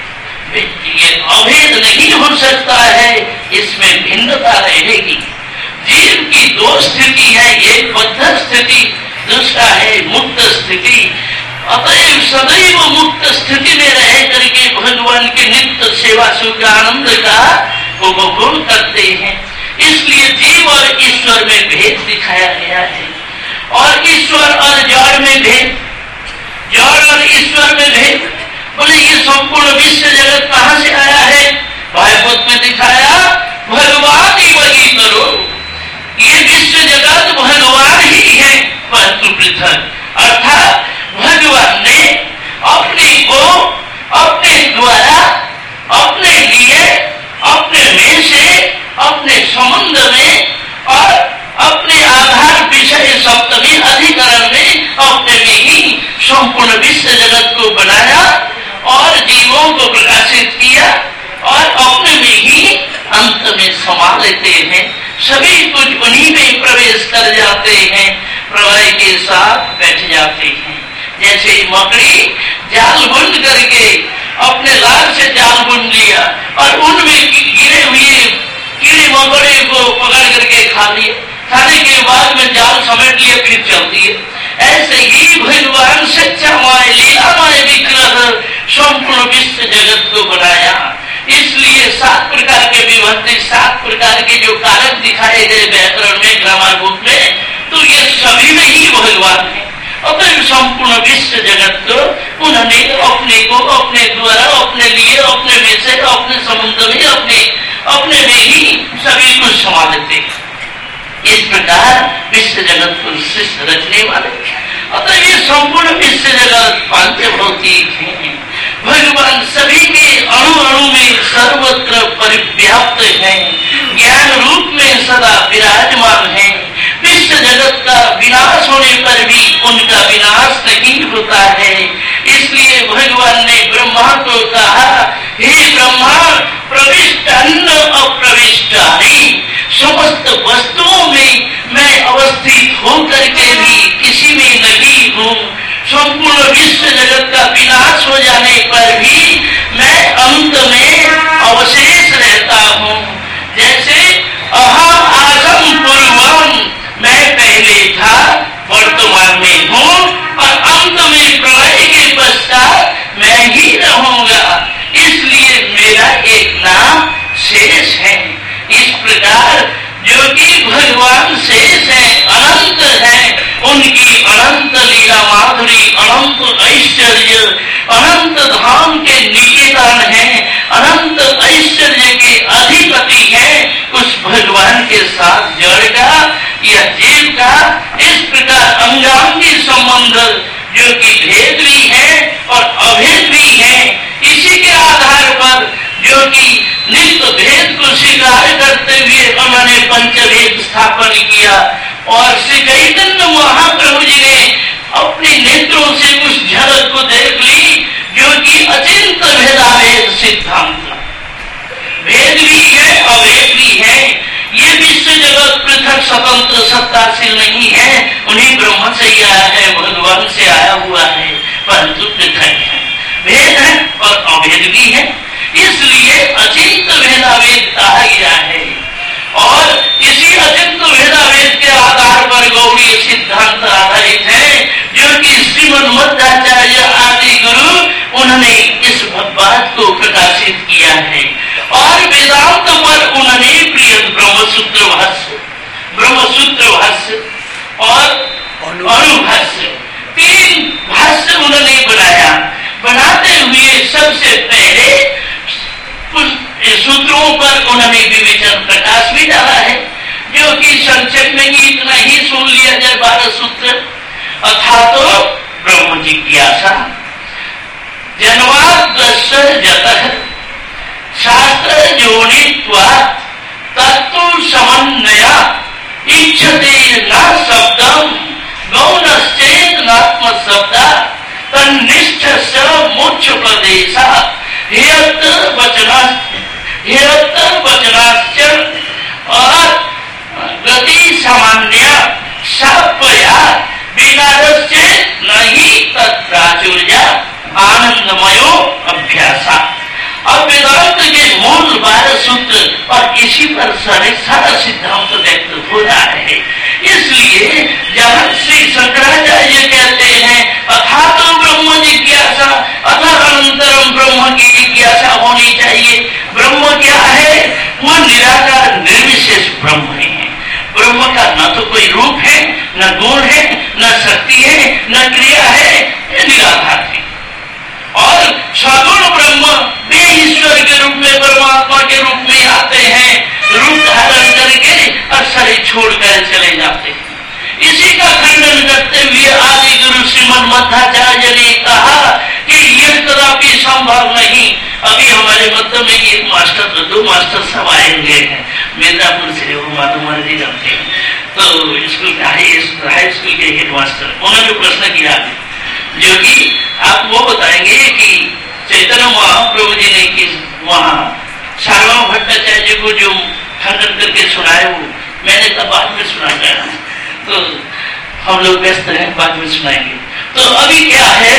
ये अभेद नहीं हो सकता है, इसमें भिन्नता रहेगी। जीव की दो स्थिति है, एक बद्ध स्थिति, दूसरा है मुक्त स्थिति। अतएव सदैव मुक्त स्थिति में रह करके भगवान के नित्य सेवा सुख आनंद का उपभोग करते हैं। इसलिए जीव और ईश्वर में भेद दिखाया गया है। और ईश्वर और जड़ में भेद, जड़ और ईश्वर में भेद। बोले ये संपूर्ण विश्व जगत कहाँ से आया है? भागवत में दिखाया भगवान ही वही करो। ये विश्व जगत भगवान ही है, परंतु पृथक। अर्थात भगवान ने अपने को अपने द्वारा, अपने लिए, अपने में से, अपने संबंध में और अपने आधार विषय सप्तमी अधिकरण में अपने में ही संपूर्ण विश्व जगत को बनाया और जीवों को प्रकाशित किया और अपने में ही अंत में समा लेते हैं। सभी कुछ उन्हीं में प्रवेश कर जाते हैं, प्रलय के साथ बैठ जाते हैं। जैसे मकड़ी जाल बुन करके अपने लार से जाल बुन लिया और उनमें गिरे हुए कीड़े मकोड़े को पकड़ करके खा लिए, खाने के बाद में जाल समेट लिए, फिर चलती है। ऐसे ही भगवान सच्चामय लीलामय विग्रह संपूर्ण विश्व जगत को बनाया। इसलिए 7 प्रकार के विभक्ति, 7 प्रकार के जो कारक दिखाए गए व्याकरण में, ग्रामर बुक में, तो ये सभी में ही भगवान है। अतः संपूर्ण विश्व जगत को उन्होंने अपने को अपने द्वारा, अपने लिए, अपने में से, अपने संबंध में, अपने में ही सभी कुछ समा देते हैं। इस प्रकार विश्व जगत को सृष्टि रचने वाले। अतः ये संपूर्ण विश्व जगत पांचभौतिक है। भगवान सभी के अणु अणु में सर्वत्र परिव्याप्त है, ज्ञान रूप में सदा विराजमान है। विश्व जगत का विनाश होने पर भी उनका विनाश नहीं होता है। इसलिए भगवान ने ब्रह्मा को कहा, हे ब्रह्मा, प्रविष्टान्न अप्रविष्टानि, समस्त वस्तुओं में मैं अवस्थित होकर के भी किसी में नहीं हूँ। संपूर्ण विश्व जगत का विनाश हो जाने पर भी मैं अंत में अवशेष रहता हूँ। जैसे अहम आसम पूर्वम, मैं पहले था, वर्तमान में हूँ और अंत में प्रलय के पश्चात मैं ही रहूंगा। इसलिए मेरा एक नाम शेष है। इस प्रकार जो कि भगवान शेष है, अनंत है, उनकी अनंत लीला माधुरी, अनंत ऐश्वर्य, अनंत धाम के निकेतन है, अनंत ऐश्वर्य के अधिपति है। उस भगवान के साथ जड़ का या जीव का इस प्रकार अंगांगी संबंध जो कि भेद भी है और अभेद भी है, इसी के आधार पर जो कि नित्य भेद को स्वीकार करते हुए उन्होंने पंचभेद स्थापन किया। और श्री चैतन्य महाप्रभु जी ने अपने नेत्रों से उस झलक को देख ली जो कि अचिंत भेदाभेद सिद्धांत, भेद भी है अभेद भी है। ये विश्व जगत पृथक स्वतंत्र सत्ताशील नहीं है, उन्हीं ब्रह्म से ही आया है, भगवान से आया हुआ है, परंतु पृथक है, भेद है और अभेद भी है। इसलिए अचिंत भेदाभेद कहा गया है। और इसी अचिंत भेदाभेद के आधार पर गौड़ीय सिद्धांत आधारित है, जो कि श्रीमद मध्वाचार्य आदि गुरु उन्होंने इस बात को प्रकाशित किया है। और वेदांत पर उन्होंने प्रिय ब्रह्मसूत्र भाष्य और अनुभाष्य, 3 भाष्य उन्होंने बनाया। बनाते हुए सबसे पहले सूत्रों पर उन्होंने विवेचन प्रकाश भी डाला है, जो कि संक्षेप में ही इतना ही सुन लिया जाए। 12 सूत्र अथा तो ब्रह्म जिज्ञासा जन्माद्यस्य जतः शास्त्र योनित्वात् तत्तु समन्वया इच्छते न शब्दम गौणश्चेत नात्म शब्दा तन्निष्ठस्य मोक्ष प्रदेशा हेयत वचनाश्च और गति सामान्य सापया विनादस्य नहीं तत्प्राचुर्या आनंदमयो अभ्यासा। अब वेदांत के मूल 12 सूत्र और इसी पर सारा सिद्धांत व्यक्त हो रहा है। इसलिए जब श्री शंकराचार्य कहते हैं अथा तो ब्रह्म जिज्ञासा, अथा अनंतरम ब्रह्म की जिज्ञासा होनी चाहिए। ब्रह्म क्या है? वह निराकार निर्विशेष ब्रह्म है। ब्रह्म का न तो कोई रूप है, न गुण है, न शक्ति है, न क्रिया है, निराकार है। और सगुण ब्रह्म वे ईश्वर के रूप में, परमात्मा के रूप में आते हैं, रूप धारण करके और शरीर छोड़कर चले जाते हैं। इसी का खंडन करते हुए आदि गुरु श्रीमद मध्वाचार्य ने कहा कि यह कदापि संभव नहीं। अभी हमारे मत में एक मास्टर, 2 मास्टर सब आए हुए हैं मिर्जापुर से, वो माधुमर जी जानते हैं, तो स्कूल का हाई स्कूल के हेड मास्टर, उन्होंने प्रश्न किया जो कि आप वो बताएंगे कि चैतन्य महाप्रभु जी ने कि वहाँ सार्वभौम भट्टाचार्य को जो खंडन करके सुनाए, वो मैंने तब बाद में सुना गया, तो हम लोग व्यस्त हैं, बाद में सुनाएंगे। तो अभी क्या है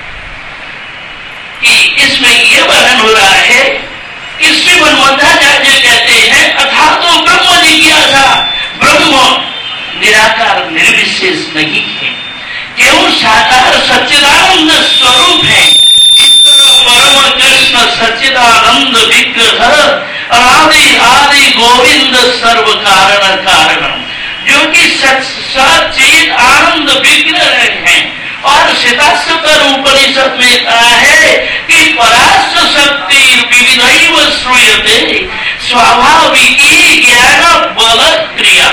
कि इसमें यह वर्णन हो रहा है कि श्रीमद मध्वाचार्य कहते हैं अथा तो ब्रह्म जिज्ञासा, ब्रह्म निराकार निर्विशेष नहीं है, केवल साकार सच्चिदानंद स्वरूप है। परम कृष्ण सच्चिदानंद विग्रह आदि आदि गोविंद सर्व कारण कारणम, जो कि सच्चिद आनंद विग्रह है। और सिद्धाश्वर उपनिषद में कहा है कि पराश्र शक्ति विविधैव श्रूयते स्वाभाविकी ज्ञान बल क्रिया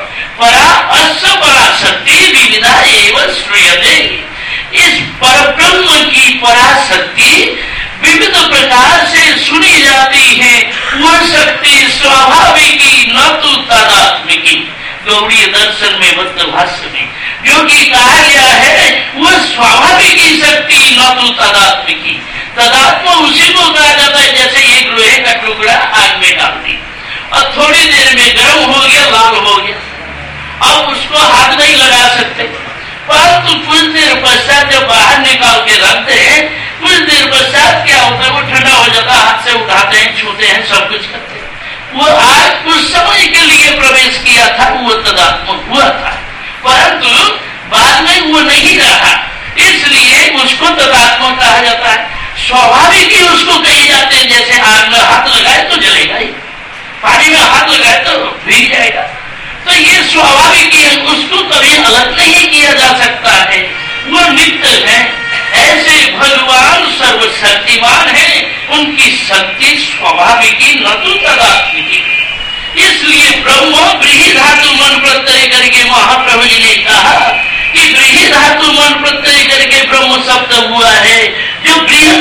पराशक्ति विविधा एवं श्रूयते। इस परब्रह्म की पराशक्ति विविध प्रकार से सुनी जाती है। वह शक्ति स्वाभाविकी न तो तादात्मिकी, गौड़ीय दर्शन में बद्ध भाष्य में जो कि कहा गया है, वह स्वाभाविकी शक्ति न तो तादात्मिकी। तदात्म उसी को कहा जाता है जैसे एक लोहे का टुकड़ा आग में डाल दी और थोड़ी देर में गर्म हो गया, लाल हो गया, अब उसको हाथ नहीं लगा सकते, परंतु कुछ देर पश्चात जब बाहर निकाल के रखते हैं, कुछ देर पश्चात क्या होता है, वो ठंडा हो जाता है, हाथ से उठाते हैं, छूते हैं, सब कुछ करते हैं। वो आज कुछ समय के लिए प्रवेश किया था, वो तदात्मक हुआ था, परंतु बाद में वो नहीं रहा, इसलिए उसको तदात्मक कहा जाता है। स्वाभाविक ही उसको कहे जाते हैं, जैसे आग में हाथ लगाए तो जलेगा ही, पानी में हाथ लगाए तो भीग जाएगा। तो ये स्वाभाविक है, उसको कभी अलग नहीं किया जा सकता है, वो नित्य है। ऐसे भगवान सर्वशक्तिमान है, उनकी शक्ति स्वाभाविक न तो तदात्मिकी। इसलिए ब्रह्म ब्रीहि धातु मन प्रत्यय करके महाप्रभु जी ने कहा कि ब्रीहि धातु मन प्रत्यय करके ब्रह्म शब्द हुआ है, जो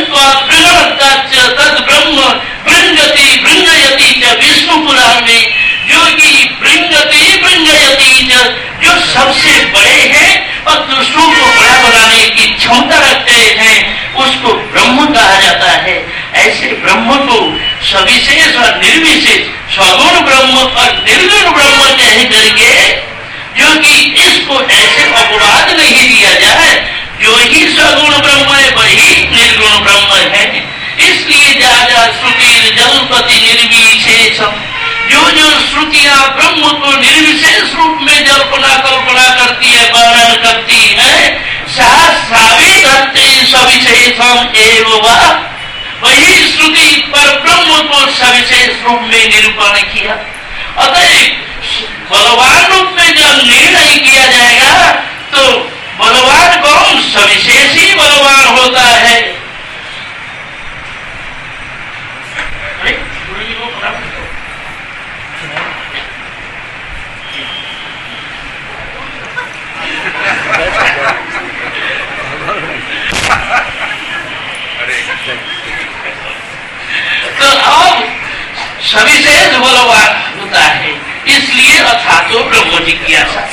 तद ब्रह्म भृंगति भृंगयति च विष्णु पुराण में जो कि भृंगति भृंगयति च, जो सबसे बड़े हैं और दूसरों को बड़ा बनाने की क्षमता रखते हैं, उसको ब्रह्म कहा जाता है। ऐसे ब्रह्म को सविशेष और निर्विशेष, सगुण ब्रह्म और निर्गुण ब्रह्म कह करके, जो कि इसको ऐसे अपवाद नहीं दिया जाए, जो ही सगुण ब्रह्म है वही निर्गुण ब्रह्म है। इसलिए जा श्रुति जलपति निर्विशेषम, जो श्रुतियां ब्रह्म को निर्विशेष रूप में कल्पना करती है, वर्णन करती है, सविशेषम एवं वही श्रुति पर ब्रह्म को सविशेष रूप में निरूपण किया। अतः बलवान रूप में जब निर्णय किया जाएगा तो बलवान कौन? सविशेष ही बलवान होता है। गुरु जी को सविशेष बलवान होता है, इसलिए अथातो ब्रह्म जिज्ञासा।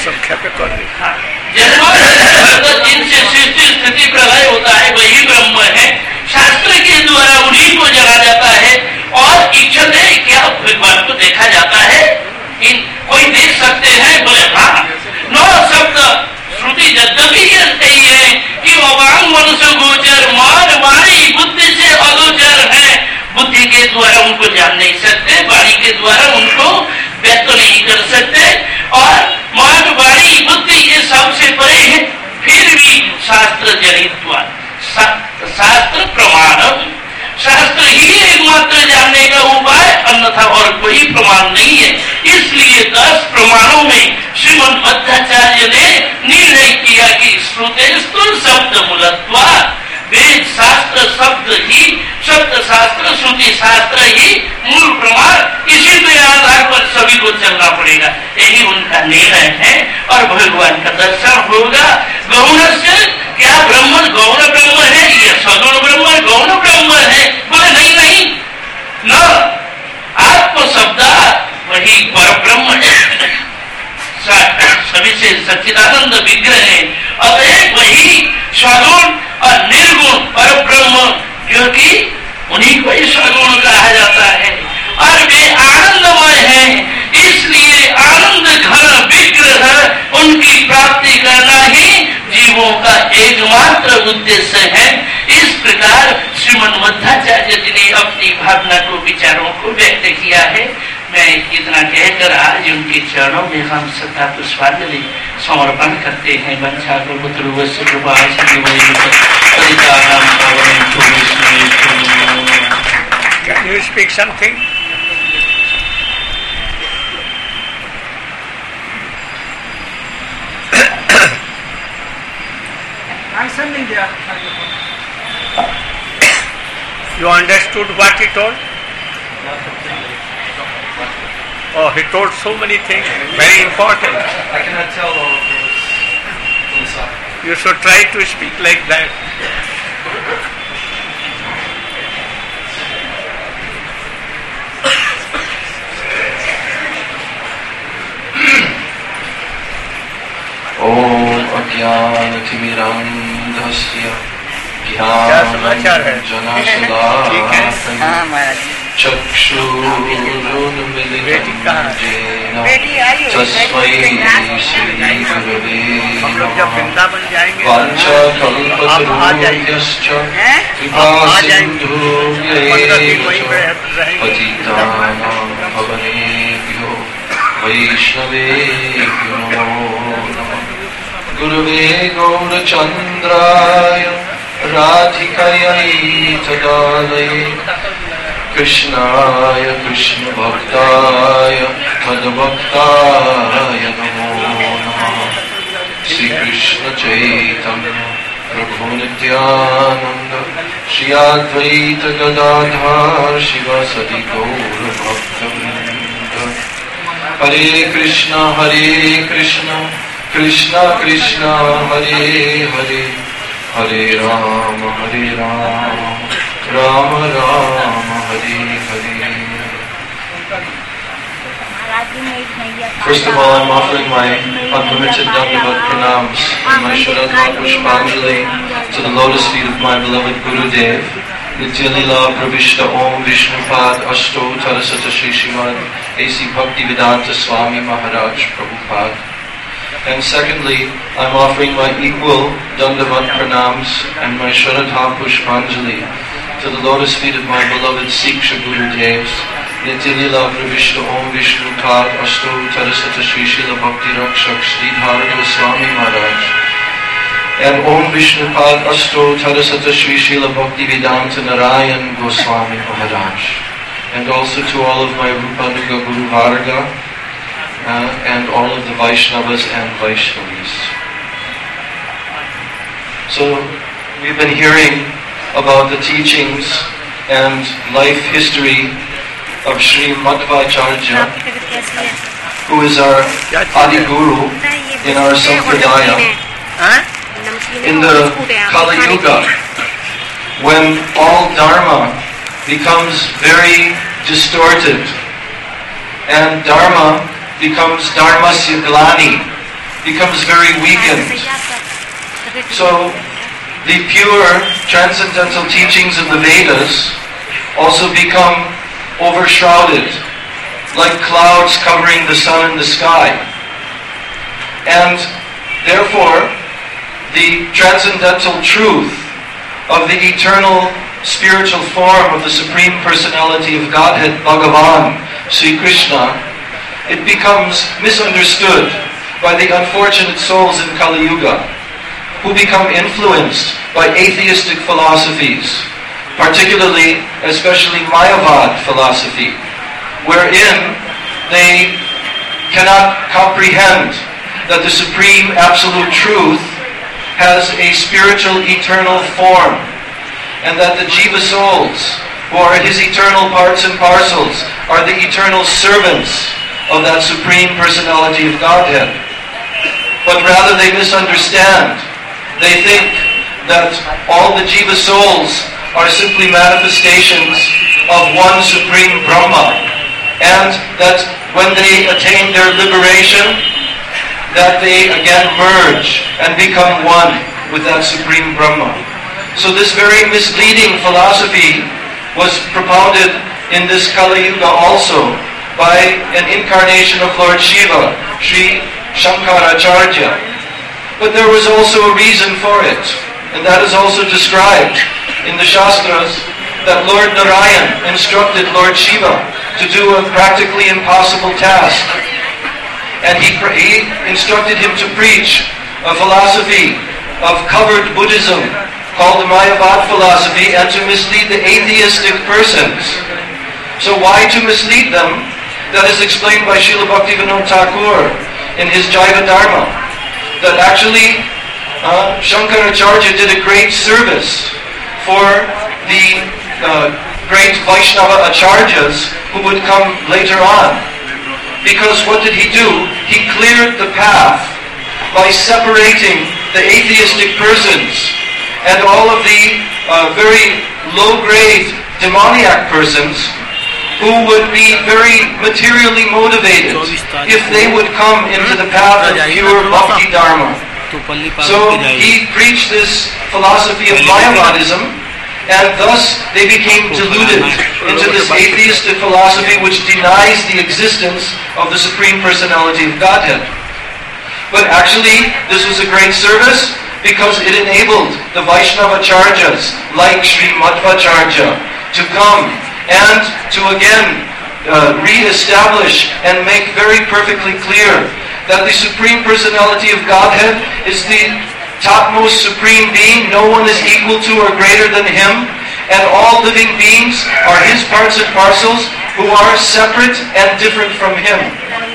जिनसे सृष्टि स्थिति प्रलय होता है वही ब्रह्म है, शास्त्र के द्वारा उन्हीं को जाना जाता है। और इच्छा क्या भगवान को देखा जाता है? कोई देख सकते हैं? बोले हाँ। नौ शब्द श्रुति यद्यपि यही है कि अवांग मनुष्य गोचर मान वाणी बुद्धि से अगोचर है, बुद्धि के द्वारा उनको जान नहीं सकते, वाणी के द्वारा उनको व्यक्त नहीं कर सकते, और मान वाणी बुद्धि ये सबसे परे है। फिर भी शास्त्र जनित शास्त्र प्रमाणम, शास्त्र ही एकमात्र जानने का उपाय, अन्यथा और कोई प्रमाण नहीं है। इसलिए 10 प्रमाणों में श्रीमद् मध्वाचार्य ने निर्णय किया कि श्रुतेस्तु शब्द मूलत्वा, वेद शास्त्र शब्द शास्त्र श्रुति शास्त्र ही मूल प्रमाण, इसी के आधार पर सभी को चलना पड़ेगा। यही उनका निर्णय है और भगवान का दर्शन होगा। गौण से क्या ब्रह्म गौण ब्रह्म है, ये सगुण ब्रह्म गौण ब्रह्म है? बोले नहीं नहीं, न आत्म शब्द वही पर ब्रह्म है, सभी से सच्चिदानंद विग्रह है। अतः वही सगुण और निर्गुण पर ब्रह्म, क्योंकि उन्हीं को ही सगुण कहा जाता है और वे आनंदमय है। इसलिए आनंद घन विग्रह उनकी प्राप्ति करना ही जीवों का एकमात्र उद्देश्य है। इस प्रकार श्रीमद् मध्वाचार्य जी ने अपनी भावना को, विचारों को व्यक्त किया है। मैं इतना कहकर आज उनके चरणों में हम श्रद्धा पुष्पांजलि समर्पण करते हैं। वंशा कल्पतरुवस्य कृपा Can you speak something? I'm sending there. You understood what he told? Oh, he told so many things, very important. I cannot tell all of those. You should try to speak like that. ओम अज्ञानतिमिरान्धस्य ज्ञानाञ्जनशलाकया चक्षुरुन्मिलितं येन तस्मै श्रीगुरवे नमः। वाञ्छाकल्पतरुभ्यश्च कृपासिन्धुभ्यैव पतितानां पावनेभ्यो वैष्णवेभ्यो नमो नमः। गुरुवे गौरचन्द्राय राधिकायै तदालये कृष्णाय कृष्णभक्ताय मद्भक्ताय नमो नमः। श्रीकृष्ण चैतन्य प्रभु नित्यानंद श्री अद्वैत गदाधर शिवासदि गौरभक्तवृन्द। हरे कृष्ण कृष्ण कृष्ण हरे हरे, हरे Ram Ram Ram Hare Hare. First of all, I'm offering my unlimited Dandavat pranams and my Shraddha Pushpanjali to the lotus feet of my beloved Gurudev, Nityalila Pravishta Om Vishnupad Ashto Tarasata Shri Srimad A.C. Bhaktivedanta Swami Maharaj Prabhupada. And secondly, I'm offering my equal Dandavat pranams and my Shraddha Pushpanjali to the lotus feet of my beloved Siksha Gurudevs, Nityalila Pravishta Om Vishnupad Ashto Tarasata Shri Srila Bhakti Rakshak Sridhar Goswami Maharaj, and Om Vishnupad Ashto Tarasata Shri Srila Bhaktivedanta Narayan Goswami Maharaj, and also to all of my Rupanuga Guru Varga, and all of the Vaishnavas and Vaishnavis. So, we've been hearing about the teachings and life history of Sri Madhvacharya, who is our Adi Guru in our Sampradaya. In the Kali Yuga, when all Dharma becomes very distorted and Dharma becomes Dharmasya Glani, becomes very weakened. So the pure transcendental teachings of the Vedas also become overshrouded, like clouds covering the sun and the sky. And therefore, the transcendental truth of the eternal spiritual form of the Supreme Personality of Godhead, Bhagavan, Sri Krishna, it becomes misunderstood by the unfortunate souls in Kali Yuga, who become influenced by atheistic philosophies, particularly, especially Mayavad philosophy, wherein they cannot comprehend that the Supreme Absolute Truth has a spiritual eternal form, and that the Jiva souls, who are His eternal parts and parcels, are the eternal servants of that Supreme Personality of Godhead. But rather they misunderstand. They think that all the Jiva souls are simply manifestations of one Supreme Brahma, and that when they attain their liberation, that they again merge and become one with that Supreme Brahma. So this very misleading philosophy was propounded in this Kali Yuga also by an incarnation of Lord Shiva, Sri Shankaracharya. But there was also a reason for it, and that is also described in the Shastras, that Lord Narayan instructed Lord Shiva to do a practically impossible task. And he instructed him to preach a philosophy of covered Buddhism called the Mayavad philosophy, and to mislead the atheistic persons. So why to mislead them? That is explained by Srila Bhaktivinoda Thakur in his Jaiva Dharma, that actually Shankaracharya did a great service for the great Vaishnava Acharyas who would come later on. Because what did he do? He cleared the path by separating the atheistic persons and all of the very low-grade demoniac persons who would be very materially motivated if they would come into the path of pure Bhakti Dharma. So he preached this philosophy of Mayavadism, and thus they became deluded into this atheistic philosophy which denies the existence of the Supreme Personality of Godhead. But actually, this was a great service because it enabled the Vaishnava Acharyas like Sri Madhvacharya to come and to again re-establish and make very perfectly clear that the Supreme Personality of Godhead is the topmost supreme being. No one is equal to or greater than Him, and all living beings are His parts and parcels who are separate and different from Him.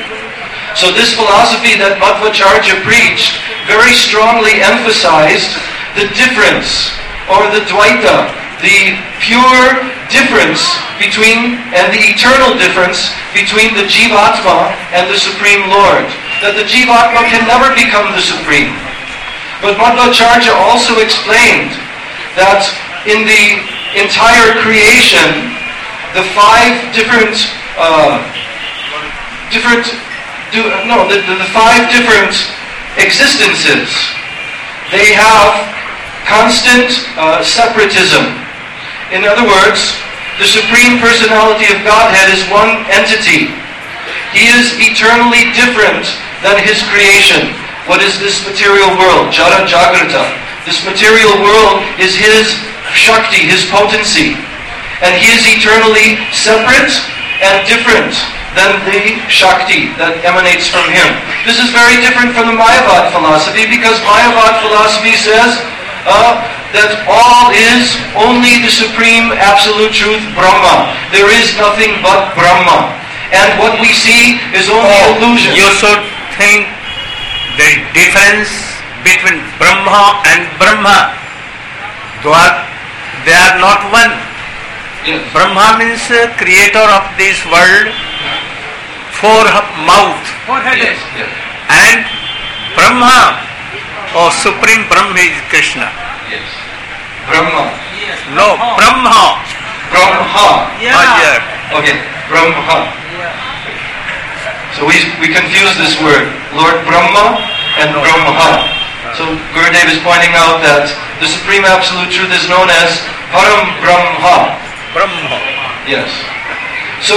So this philosophy that Madhvacharya preached very strongly emphasized the difference, or the Dvaita, the pure difference between, and the eternal difference between the Jivatma and the Supreme Lord. That the Jivatma can never become the Supreme. But Madhvacharya also explained that in the entire creation, the five different existences, they have constant separatism. In other words, the Supreme Personality of Godhead is one entity. He is eternally different than His creation. What is this material world? Jara Jagrata. This material world is His Shakti, His potency. And He is eternally separate and different than the Shakti that emanates from Him. This is very different from the Mayavad philosophy, because Mayavad philosophy says that all is only the Supreme Absolute Truth, Brahma. There is nothing but Brahma. And what we see is only illusion. You should think the difference between Brahma and Brahma. They are not one. Yes. Brahma means creator of this world, four-mouth. Yes. Yes. And Brahma, or Supreme Brahma, is Krishna. Yes. Brahma. No, Brahma. Brahma. Yeah. Okay. Brahma. So we confuse this word, Lord Brahma and Brahma. So Gurudev is pointing out that the Supreme Absolute Truth is known as Param Brahma. Brahma. Yes. So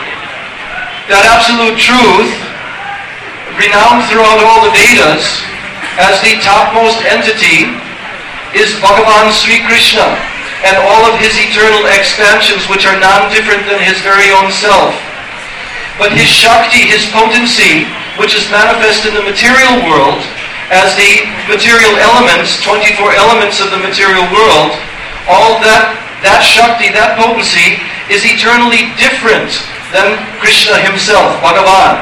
that Absolute Truth, renowned throughout all the Vedas as the topmost entity, is Bhagavan Sri Krishna and all of his eternal expansions, which are non-different than his very own self. But his Shakti, his potency, which is manifest in the material world as the material elements, 24 elements of the material world, all that Shakti, that potency, is eternally different than Krishna himself, Bhagavan.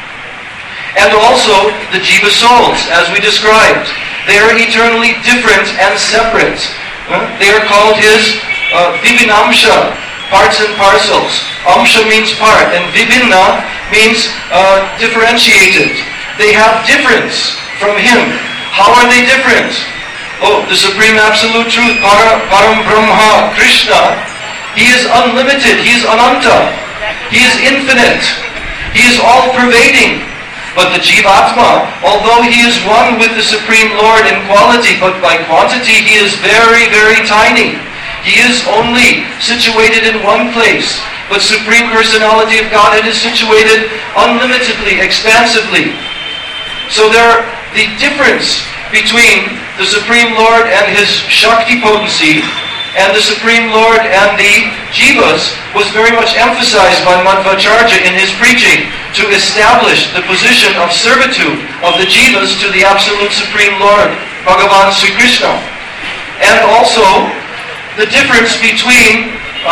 And also the Jiva souls, as we described. They are eternally different and separate. They are called his Vibhinamsha, parts and parcels. Amsha means part, and Vibhinna means differentiated. They have difference from him. How are they different? Oh, the Supreme Absolute Truth, Param Brahma, Krishna, he is unlimited, he is Ananta, he is infinite, he is all-pervading. But the Jivatma, although he is one with the Supreme Lord in quality, but by quantity he is very, very tiny. He is only situated in one place. But Supreme Personality of Godhead is situated unlimitedly, expansively. So the difference between the Supreme Lord and his Shakti potency and the Supreme Lord and the Jivas was very much emphasized by Madhvacharya in his preaching to establish the position of servitude of the Jivas to the Absolute Supreme Lord, Bhagavan Sri Krishna. And also the difference between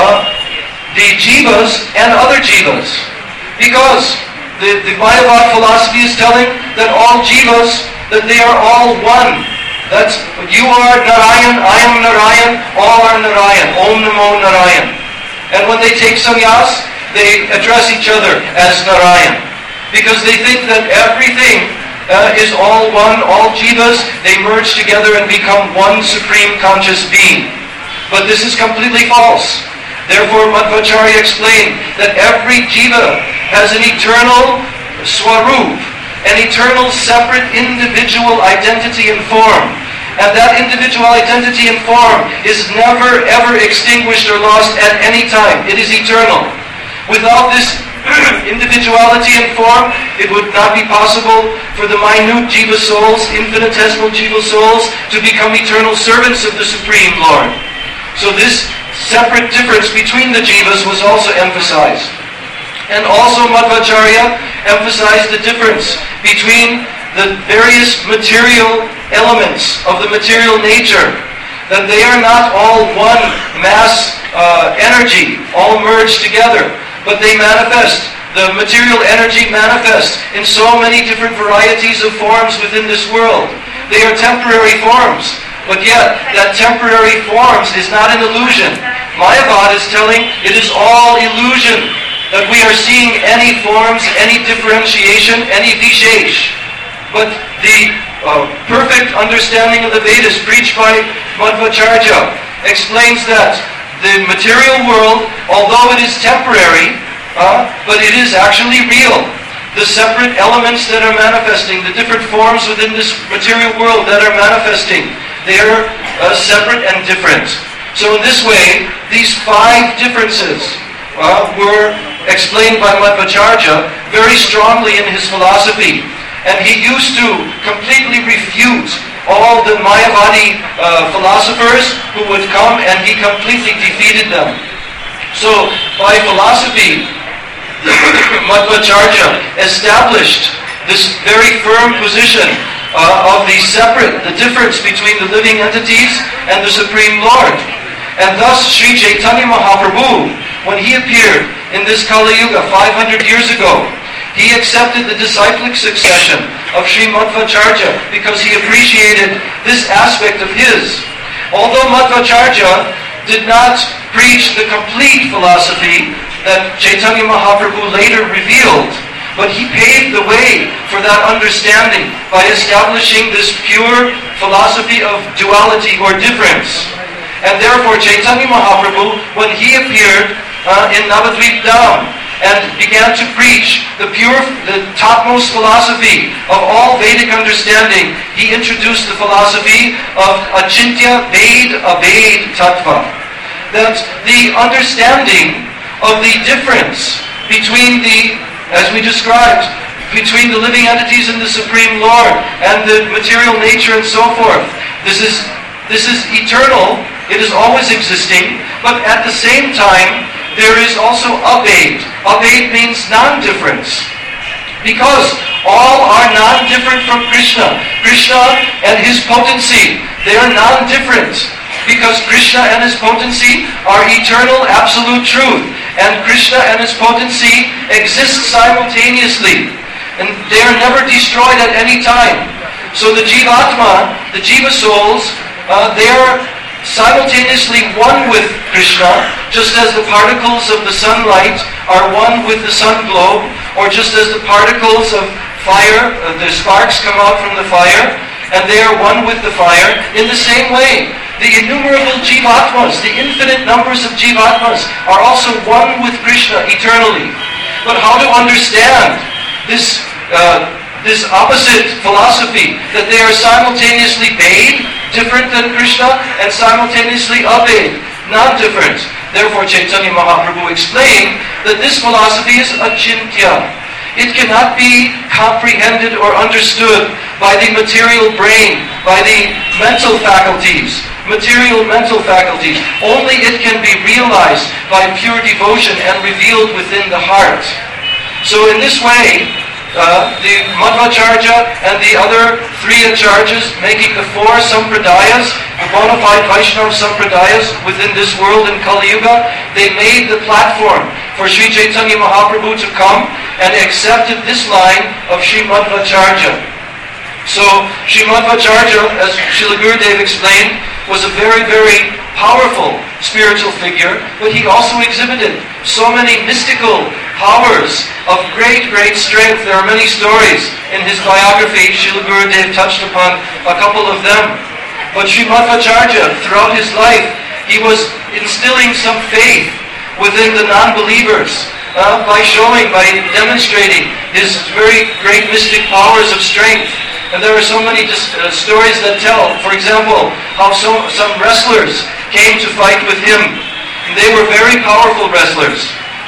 the Jivas and other Jivas. Because the Mayavad philosophy is telling that all Jivas, that they are all one. That's, you are Narayan, I am Narayan, all are Narayan, Om Namo Narayan. And when they take sannyas, they address each other as Narayan. Because they think that everything is all one, all jivas, they merge together and become one supreme conscious being. But this is completely false. Therefore Madhvacharya explained that every jiva has an eternal swarup, an eternal separate individual identity and form. And that individual identity and form is never ever extinguished or lost at any time. It is eternal. Without this individuality and form, it would not be possible for the minute jiva souls, infinitesimal jiva souls, to become eternal servants of the Supreme Lord. So this separate difference between the jivas was also emphasized. And also Madhvacharya emphasized the difference between the various material elements of the material nature, that they are not all one mass energy, all merged together, but they manifest, the material energy manifests in so many different varieties of forms within this world. They are temporary forms, but yet that temporary forms is not an illusion. Mayavad is telling it is all illusion, that we are seeing any forms, any differentiation, any vishesh. But the perfect understanding of the Vedas preached by Madhvacharya explains that the material world, although it is temporary, but it is actually real. The separate elements that are manifesting, the different forms within this material world that are manifesting, they are separate and different. So in this way, these 5 differences were explained by Madhvacharya very strongly in his philosophy. And he used to completely refute all the Mayavadi philosophers who would come, and he completely defeated them. So by philosophy, Madhvacharya established this very firm position of the difference between the living entities and the Supreme Lord. And thus Sri Chaitanya Mahaprabhu, when he appeared in this Kali Yuga 500 years ago, he accepted the disciplic succession of Sri Madhvacharya because he appreciated this aspect of his. Although Madhvacharya did not preach the complete philosophy that Chaitanya Mahaprabhu later revealed, but he paved the way for that understanding by establishing this pure philosophy of duality or difference. And therefore Chaitanya Mahaprabhu, when he appeared in Navadvip Dham, and began to preach the topmost philosophy of all Vedic understanding. He introduced the philosophy of Achintya Ved Abhed Tattva. That the understanding of the difference between as we described, between the living entities and the Supreme Lord and the material nature and so forth. This is eternal. It is always existing, but at the same time, there is also Abhed. Abhed means non-difference. Because all are non-different from Krishna. Krishna and his potency, they are non-different. Because Krishna and his potency are eternal, absolute truth. And Krishna and his potency exist simultaneously. And they are never destroyed at any time. So the Jivatma, the Jiva souls, they are simultaneously one with Krishna, just as the particles of the sunlight are one with the sun globe, or just as the particles of fire, the sparks come out from the fire, and they are one with the fire. In the same way, the innumerable Jivatmas, the infinite numbers of Jivatmas, are also one with Krishna eternally. But how to understand this opposite philosophy, that they are simultaneously Ved, different than Krishna, and simultaneously Abhed, not different. Therefore Chaitanya Mahaprabhu explained that this philosophy is Achintya. It cannot be comprehended or understood by the material brain, by the mental faculties, material mental faculties. Only it can be realized by pure devotion and revealed within the heart. So in this way, the Madhvacharya and the other 3 Acharyas, making the 4 Sampradayas, the bona fide Vaishnava Sampradayas within this world in Kali Yuga, they made the platform for Sri Chaitanya Mahaprabhu to come and accepted this line of Sri Madhvacharya. So Sri Madhvacharya, as Srila Gurudev explained, was a very, very powerful spiritual figure, but he also exhibited so many mystical powers of great, great strength. There are many stories in his biography. Srila Gurudev touched upon a couple of them. But Sri Madhvacharya, throughout his life, he was instilling some faith within the non-believers by demonstrating his very great mystic powers of strength. And there are so many stories that tell, for example, how some wrestlers came to fight with him. And they were very powerful wrestlers.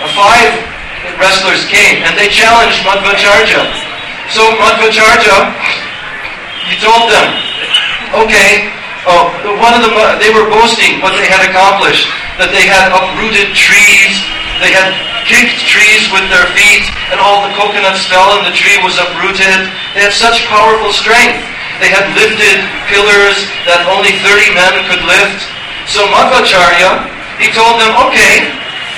5 wrestlers came and they challenged Madhvacharya. So Madhvacharya, he told them, okay, they were boasting what they had accomplished, that they had uprooted trees, they had kicked trees with their feet, and all the coconuts fell and the tree was uprooted. They had such powerful strength. They had lifted pillars that only 30 men could lift. So Madhvacharya, he told them, okay,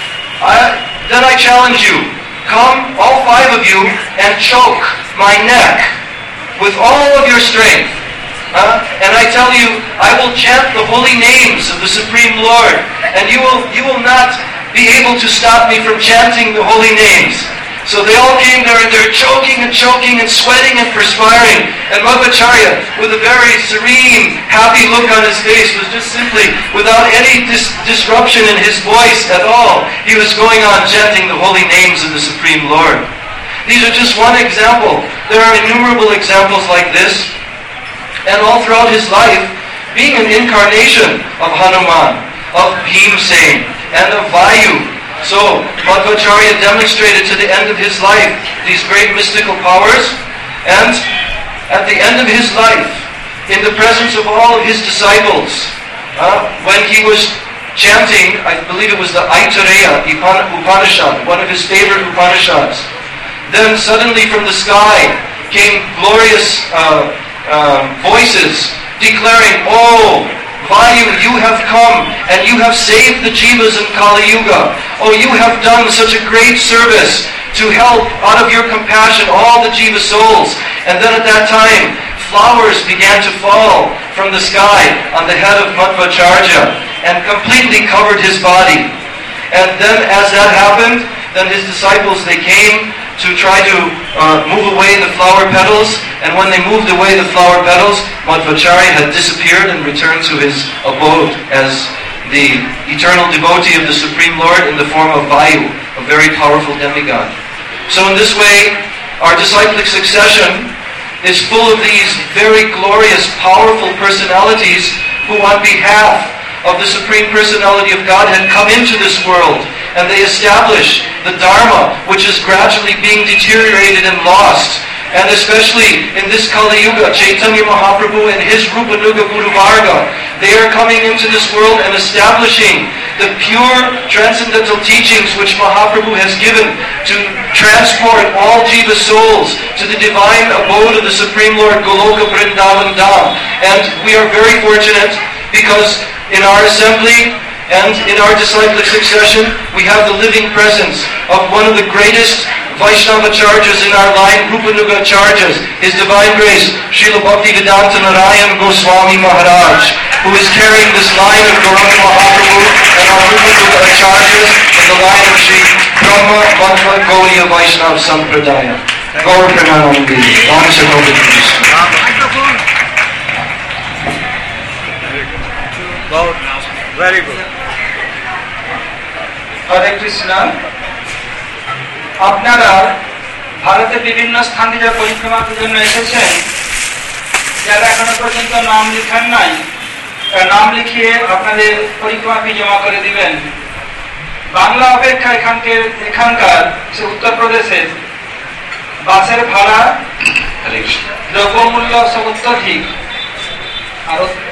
then I challenge you. Come, all 5 of you, and choke my neck with all of your strength. And I tell you, I will chant the holy names of the Supreme Lord, and you will not be able to stop me from chanting the holy names. So they all came there and they're choking and sweating and perspiring. And Madhvacharya, with a very serene, happy look on his face, was just simply, without any disruption in his voice at all, he was going on chanting the holy names of the Supreme Lord. These are just one example. There are innumerable examples like this. And all throughout his life, being an incarnation of Hanuman, of Bhimsen, and of Vayu. So Madhvacharya demonstrated to the end of his life these great mystical powers, and at the end of his life, in the presence of all of his disciples, when he was chanting, I believe it was the Aitareya Upanishad, one of his favorite Upanishads, then suddenly from the sky came glorious voices declaring, "Oh, Vayu, you have come and you have saved the Jivas in Kali Yuga. Oh, you have done such a great service to help out of your compassion all the Jiva souls." And then at that time, flowers began to fall from the sky on the head of Madhvacharya and completely covered his body. And then as that happened, then his disciples, they came to try to move away the flower petals, and when they moved away the flower petals, Madhvacharya had disappeared and returned to his abode as the eternal devotee of the Supreme Lord in the form of Vayu, a very powerful demigod. So in this way, our disciplic succession is full of these very glorious, powerful personalities who on behalf of the Supreme Personality of Godhead come into this world and they establish the Dharma, which is gradually being deteriorated and lost. And especially in this Kali Yuga, Chaitanya Mahaprabhu and his Rupanuga Guru Varga, they are coming into this world and establishing the pure transcendental teachings which Mahaprabhu has given to transport all Jiva souls to the divine abode of the Supreme Lord Goloka Vrindavan Dham. And we are very fortunate because in our assembly and in our disciplic succession, we have the living presence of one of the greatest Vaishnavacharyas in our line, Rupanuga Acharyas, His Divine Grace, Srila Bhaktivedanta Narayan Goswami Maharaj, who is carrying this line of Gauranga Mahaprabhu and our Rupanuga Acharyas in the line of Sri Brahma Madhva Gaudiya Vaishnava Sampradaya. Gaur Prananandi, Vansha Govinda Krishna. Very good. হরে কৃষ্ণ। আপনারা ভারতের বিভিন্ন স্থান থেকে পরিক্রমার জন্য এসেছেন, যারা এখনো পর্যন্ত নাম লিখান নাই, নাম লিখিয়ে আপনাদের পরিক্রমাকে জমা করে দিবেন। বাংলা অপেক্ষা এখানকার উত্তরপ্রদেশের বাসের ভাড়া, দ্রব্যমূল্য সব অত্যধিক, আর